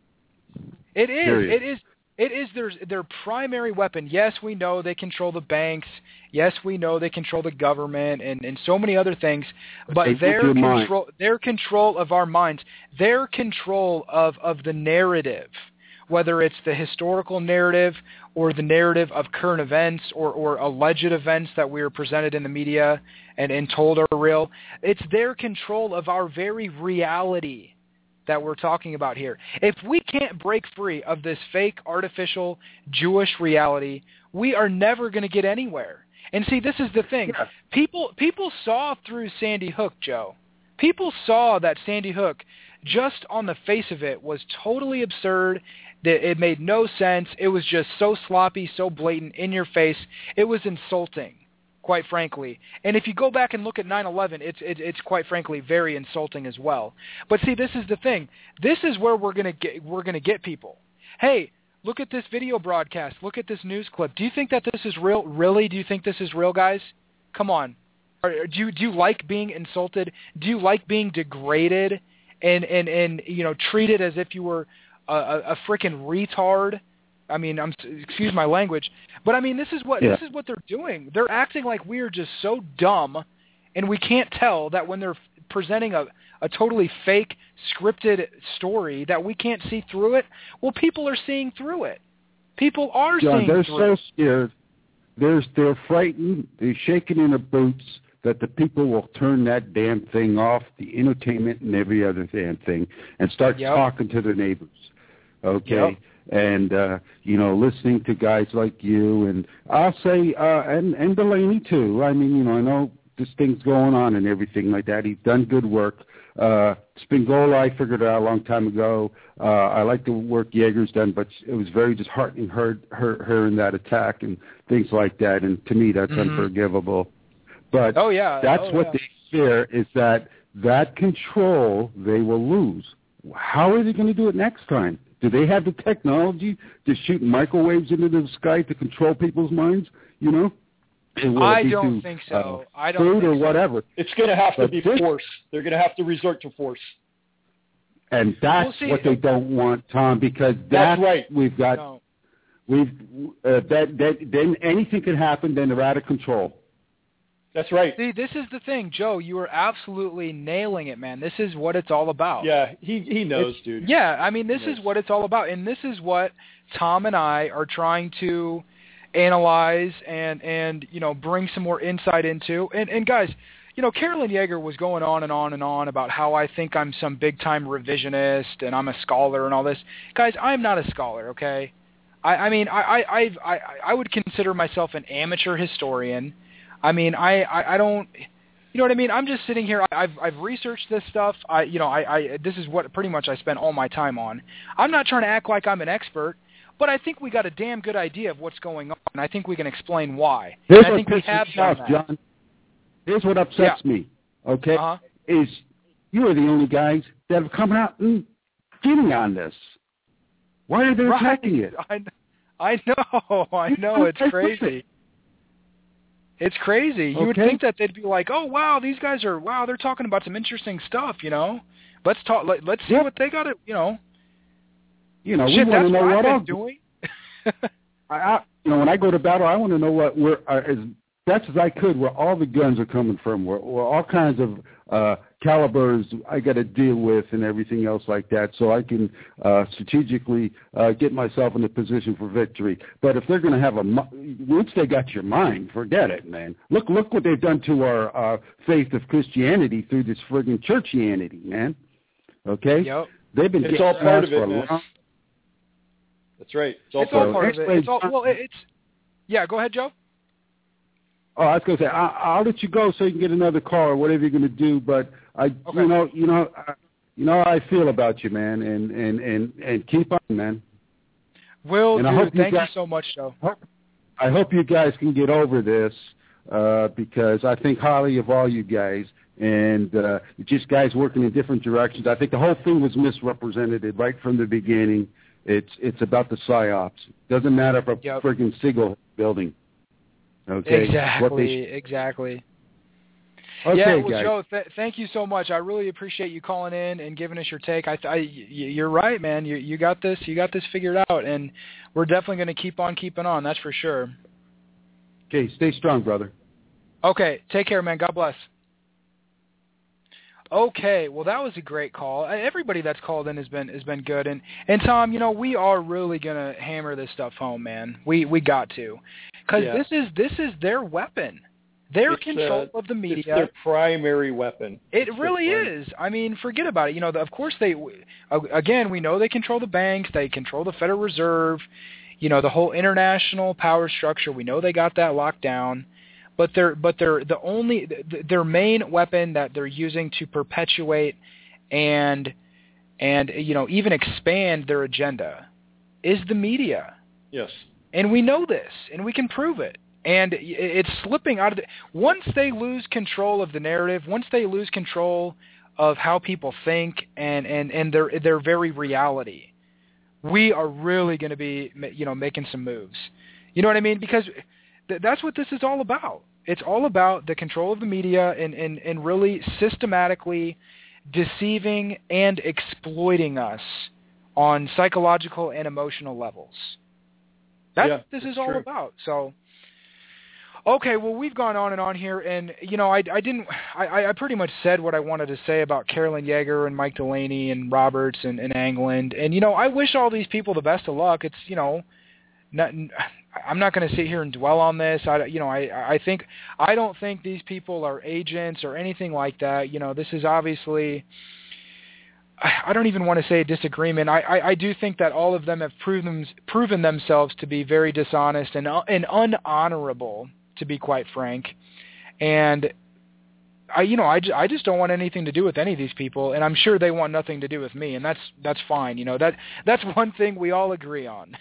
It is. Period. It is. It is their their primary weapon. Yes, we know they control the banks. Yes, we know they control the government and, and so many other things. But they their control control, their control of our minds, their control of, of the narrative, whether it's the historical narrative or the narrative of current events or, or alleged events that we are presented in the media and, and told are real, it's their control of our very reality that we're talking about here. If we can't break free of this fake, artificial Jewish reality, we are never going to get anywhere. And see, this is the thing. Yeah. People people saw through Sandy Hook, Joe. People saw that Sandy Hook, just on the face of it, was totally absurd. That it made no sense. It was just so sloppy, so blatant, in your face. It was insulting, quite frankly. And if you go back and look at nine eleven, it's it, it's quite frankly very insulting as well. But see, this is the thing. This is where we're gonna get we're gonna get people. Hey, look at this video broadcast. Look at this news clip. Do you think that this is real? Really? Do you think this is real, guys? Come on. Or, do you do you like being insulted? Do you like being degraded and and and you know treated as if you were a, a, a freaking retard? I mean, I'm excuse my language, but I mean this is what yeah. this is what they're doing. They're acting like we are just so dumb, and we can't tell that when they're presenting a a totally fake scripted story that we can't see through it. Well, people are seeing through it. People are John, seeing they're through so it. scared. They're they're frightened. They're shaking in their boots that the people will turn that damn thing off, the entertainment and every other damn thing, and start yep. talking to their neighbors. Okay. Yep. And, uh, you know, listening to guys like you, and I'll say, uh, and, and Delaney, too. I mean, you know, I know this thing's going on and everything like that. He's done good work. Uh, Spingola, I figured out a long time ago. Uh, I like the work Yeager's done, but it was very disheartening her, her, her in that attack and things like that. And to me, that's mm-hmm. unforgivable. But oh, yeah. that's oh, what yeah. they fear is that that control they will lose. How are they going to do it next time? Do they have the technology to shoot microwaves into the sky to control people's minds? You know, I don't think so. Uh, I don't food think or so. whatever. It's going to have to but be this, force. They're going to have to resort to force. And that's we'll see, what they don't want, Tom, because that's, that's right. We've got no. we've uh, that that then anything can happen. Then they're out of control. That's right. See, this is the thing, Joe. You are absolutely nailing it, man. This is what it's all about. Yeah, he he knows, it's, dude. Yeah, I mean, this is what it's all about, and this is what Tom and I are trying to analyze and and you know bring some more insight into. And and guys, you know, Carolyn Yeager was going on and on and on about how I think I'm some big time revisionist and I'm a scholar and all this. Guys, I'm not a scholar, okay? I, I mean, I I I've, I I would consider myself an amateur historian. I mean, I, I, I don't, you know what I mean? I'm just sitting here. I've I've researched this stuff. I you know I, I this is what pretty much I spend all my time on. I'm not trying to act like I'm an expert, but I think we got a damn good idea of what's going on, and I think we can explain why. Here's and I what think we pisses have me done off, that. John. Here's what upsets yeah. me. Okay, uh-huh. is you are the only guys that have come out and getting on this. Why are they right. attacking it? I, I know. I know. It's crazy. It's crazy. You okay. would think that they'd be like, "Oh, wow, these guys are wow, they're talking about some interesting stuff." You know, let's talk. Let, let's see yeah. what they got to. You know, you know, shit. we That's want to know what what I've I'll been doing. I, I, you know, when I go to battle, I want to know what where uh, as best as I could where all the guns are coming from, where, where all kinds of uh, calibers I got to deal with and everything else like that, so I can uh, strategically uh, get myself in a position for victory. But if they're going to have a once they got your mind, forget it, man. Look, look what they've done to our uh, faith of Christianity through this friggin' churchianity, man. Okay, yep. They've been it's all part of it, for man. long. That's right. It's all it's part, all part of it. of it. It's all, well, it's yeah. Go ahead, Joe. Oh, I was going to say, I, I'll let you go so you can get another call or whatever you're going to do. But I, okay. you know, you know, I, you know how I feel about you, man, and and and and keep on, man. Will and do. I hope Thank you, guys, you so much, Joe. I hope you guys can get over this uh, because I think highly of all you guys, and uh, just guys working in different directions. I think the whole thing was misrepresented right from the beginning. It's it's about the psyops. Doesn't matter if a yep. friggin' Siegel building. Okay. Exactly. Sh- exactly. Okay, yeah, well, guys. Joe, th- thank you so much. I really appreciate you calling in and giving us your take. I, th- I you're right, man. You you got this. You got this figured out, and we're definitely going to keep on keeping on. That's for sure. Okay, stay strong, brother. Okay, take care, man. God bless. Okay, well, that was a great call. Everybody that's called in has been has been good, and and Tom, you know, we are really gonna hammer this stuff home, man. We we got to, because yeah. this is this is their weapon, their it's, control uh, of the media. It's their primary weapon. It it's really is. I mean, forget about it. You know, the, of course they. Again, we know they control the banks, they control the Federal Reserve, you know, the whole international power structure. We know they got that locked down. But they're but they're the only their main weapon that they're using to perpetuate and and you know even expand their agenda is the media. Yes. And we know this, and we can prove it. And it's slipping out of the, once they lose control of the narrative, once they lose control of how people think and, and, and their their very reality, we are really going to be, you know, making some moves. You know what I mean? Because th- that's what this is all about. It's all about the control of the media and, and, and really systematically deceiving and exploiting us on psychological and emotional levels. That's yeah, what this is true. all about. So, okay, well, we've gone on and on here, and, you know, I, I didn't, I, I pretty much said what I wanted to say about Carolyn Yeager and Mike Delaney and Roberts and, and Anglin. And, you know, I wish all these people the best of luck. It's, you know, not, I'm not going to sit here and dwell on this. I, you know, I, I think, I don't think these people are agents or anything like that. You know, this is obviously, I don't even want to say a disagreement. I, I, I do think that all of them have proven, proven themselves to be very dishonest and, and unhonorable, to be quite frank. And I, you know, I, I just don't want anything to do with any of these people, and I'm sure they want nothing to do with me, and that's that's fine. You know, that that's one thing we all agree on.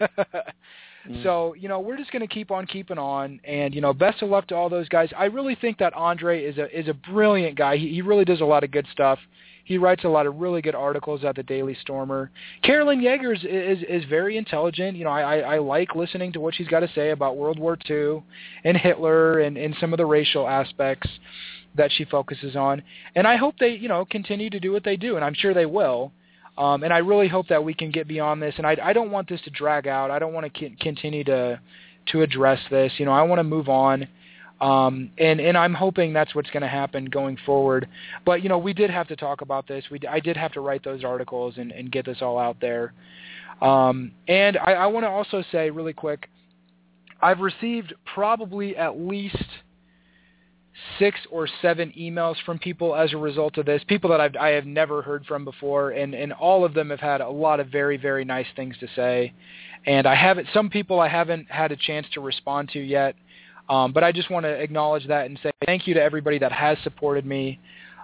mm. So, you know, we're just going to keep on keeping on, and, you know, best of luck to all those guys. I really think that Andre is a is a brilliant guy. He, he really does a lot of good stuff. He writes a lot of really good articles at the Daily Stormer. Carolyn Yeager is, is is very intelligent. You know, I, I like listening to what she's got to say about World War Two and Hitler and, and some of the racial aspects that she focuses on. And I hope they, you know, continue to do what they do, and I'm sure they will. Um, and I really hope that we can get beyond this. And I, I don't want this to drag out. I don't want to c- continue to to address this. You know, I want to move on. Um, and, and I'm hoping that's what's going to happen going forward. But, you know, we did have to talk about this. We, I did have to write those articles and, and get this all out there. Um, and I, I want to also say really quick, I've received probably at least six or seven emails from people as a result of this, people that I've, I have never heard from before, and, and all of them have had a lot of very, very nice things to say. And I haven't, some people I haven't had a chance to respond to yet. Um, but I just want to acknowledge that and say thank you to everybody that has supported me.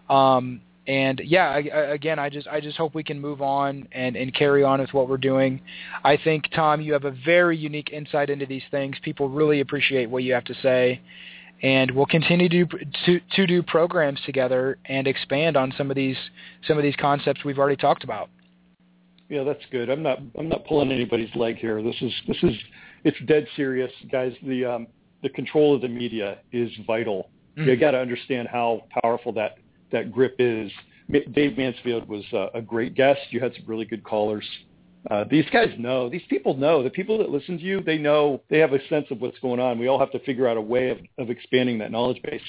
Um, and yeah, I, I, again, I just I just hope we can move on and, and carry on with what we're doing. I think, Tom, you have a very unique insight into these things. People really appreciate what you have to say. And we'll continue to, to to do programs together and expand on some of these some of these concepts we've already talked about. Yeah, that's good. I'm not I'm not pulling anybody's leg here. This is this is it's dead serious, guys. The um, the control of the media is vital. Mm-hmm. You got to understand how powerful that, that grip is. Dave Mansfield was uh, a great guest. You had some really good callers. Uh, these guys know. These people know. The people that listen to you, they know. They have a sense of what's going on. We all have to figure out a way of, of expanding that knowledge base.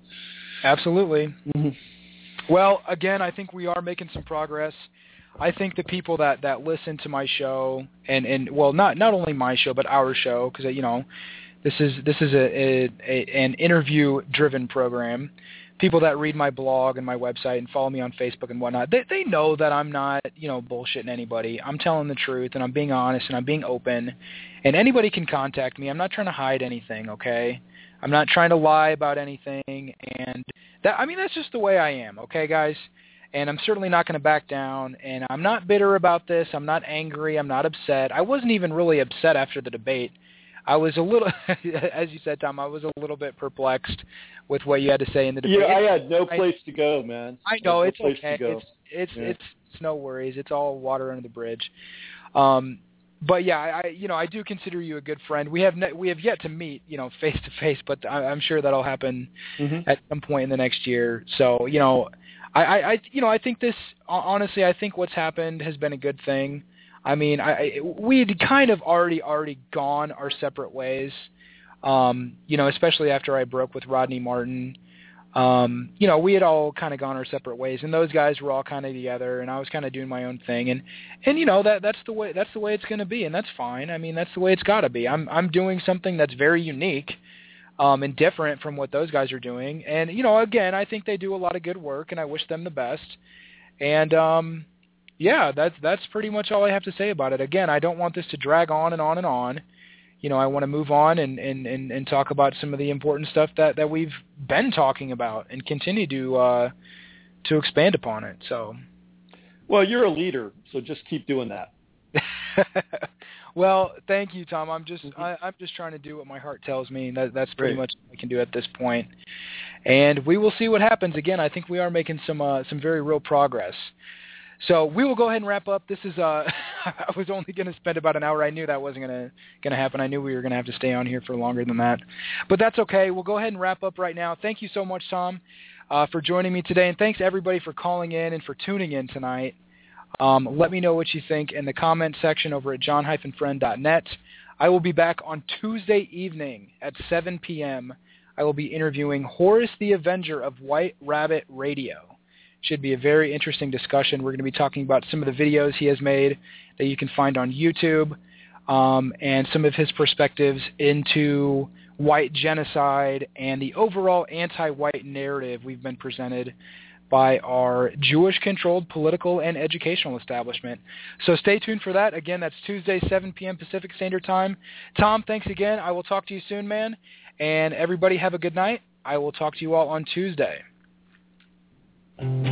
Absolutely. Mm-hmm. Well, again, I think we are making some progress. I think the people that, that listen to my show, and, and well, not not only my show, but our show, because, you know, This is this is a, a, a an interview-driven program. People that read my blog and my website and follow me on Facebook and whatnot, they they know that I'm not, you know, bullshitting anybody. I'm telling the truth, and I'm being honest, and I'm being open. And anybody can contact me. I'm not trying to hide anything, okay? I'm not trying to lie about anything. And that I mean, that's just the way I am, okay, guys? And I'm certainly not going to back down. And I'm not bitter about this. I'm not angry. I'm not upset. I wasn't even really upset after the debate. I was a little, as you said, Tom, I was a little bit perplexed with what you had to say in the debate. Yeah, I had no place I, to go, man. I know, no it's okay. It's it's, yeah. it's it's no worries. It's all water under the bridge. Um, but yeah, I you know I do consider you a good friend. We have ne- we have yet to meet, you know, face to face, but I, I'm sure that'll happen mm-hmm. at some point in the next year. So you know, I, I, I you know I think this honestly I think what's happened has been a good thing. I mean, I, we'd kind of already already gone our separate ways, um, you know, especially after I broke with Rodney Martin. Um, you know, we had all kind of gone our separate ways, and those guys were all kind of together, and I was kind of doing my own thing, and and you know that that's the way that's the way it's going to be, and that's fine. I mean, that's the way it's got to be. I'm I'm doing something that's very unique, um, and different from what those guys are doing, and you know, again, I think they do a lot of good work, and I wish them the best, and um. Yeah, that's that's pretty much all I have to say about it. Again, I don't want this to drag on and on and on. You know, I want to move on and, and, and, and talk about some of the important stuff that, that we've been talking about and continue to uh, to expand upon it. So, well, you're a leader, so just keep doing that. Well, thank you, Tom. I'm just I, I'm just trying to do what my heart tells me. That, that's pretty Great. much what I can do at this point. And we will see what happens. Again, I think we are making some uh, some very real progress. So we will go ahead and wrap up. This is uh, I was only going to spend about an hour. I knew that wasn't going to going to happen. I knew we were going to have to stay on here for longer than that. But that's okay. We'll go ahead and wrap up right now. Thank you so much, Tom, uh, for joining me today, and thanks everybody for calling in and for tuning in tonight. Um, let me know what you think in the comment section over at john dash friend dot net. I will be back on Tuesday evening at seven p.m. I will be interviewing Horus the Avenger of White Rabbit Radio. Should be a very interesting discussion. We're going to be talking about some of the videos he has made that you can find on YouTube, um, and some of his perspectives into white genocide and the overall anti-white narrative we've been presented by our Jewish-controlled political and educational establishment. So stay tuned for that. Again, that's Tuesday, seven p.m. Pacific Standard Time. Tom, thanks again. I will talk to you soon, man. And everybody have a good night. I will talk to you all on Tuesday.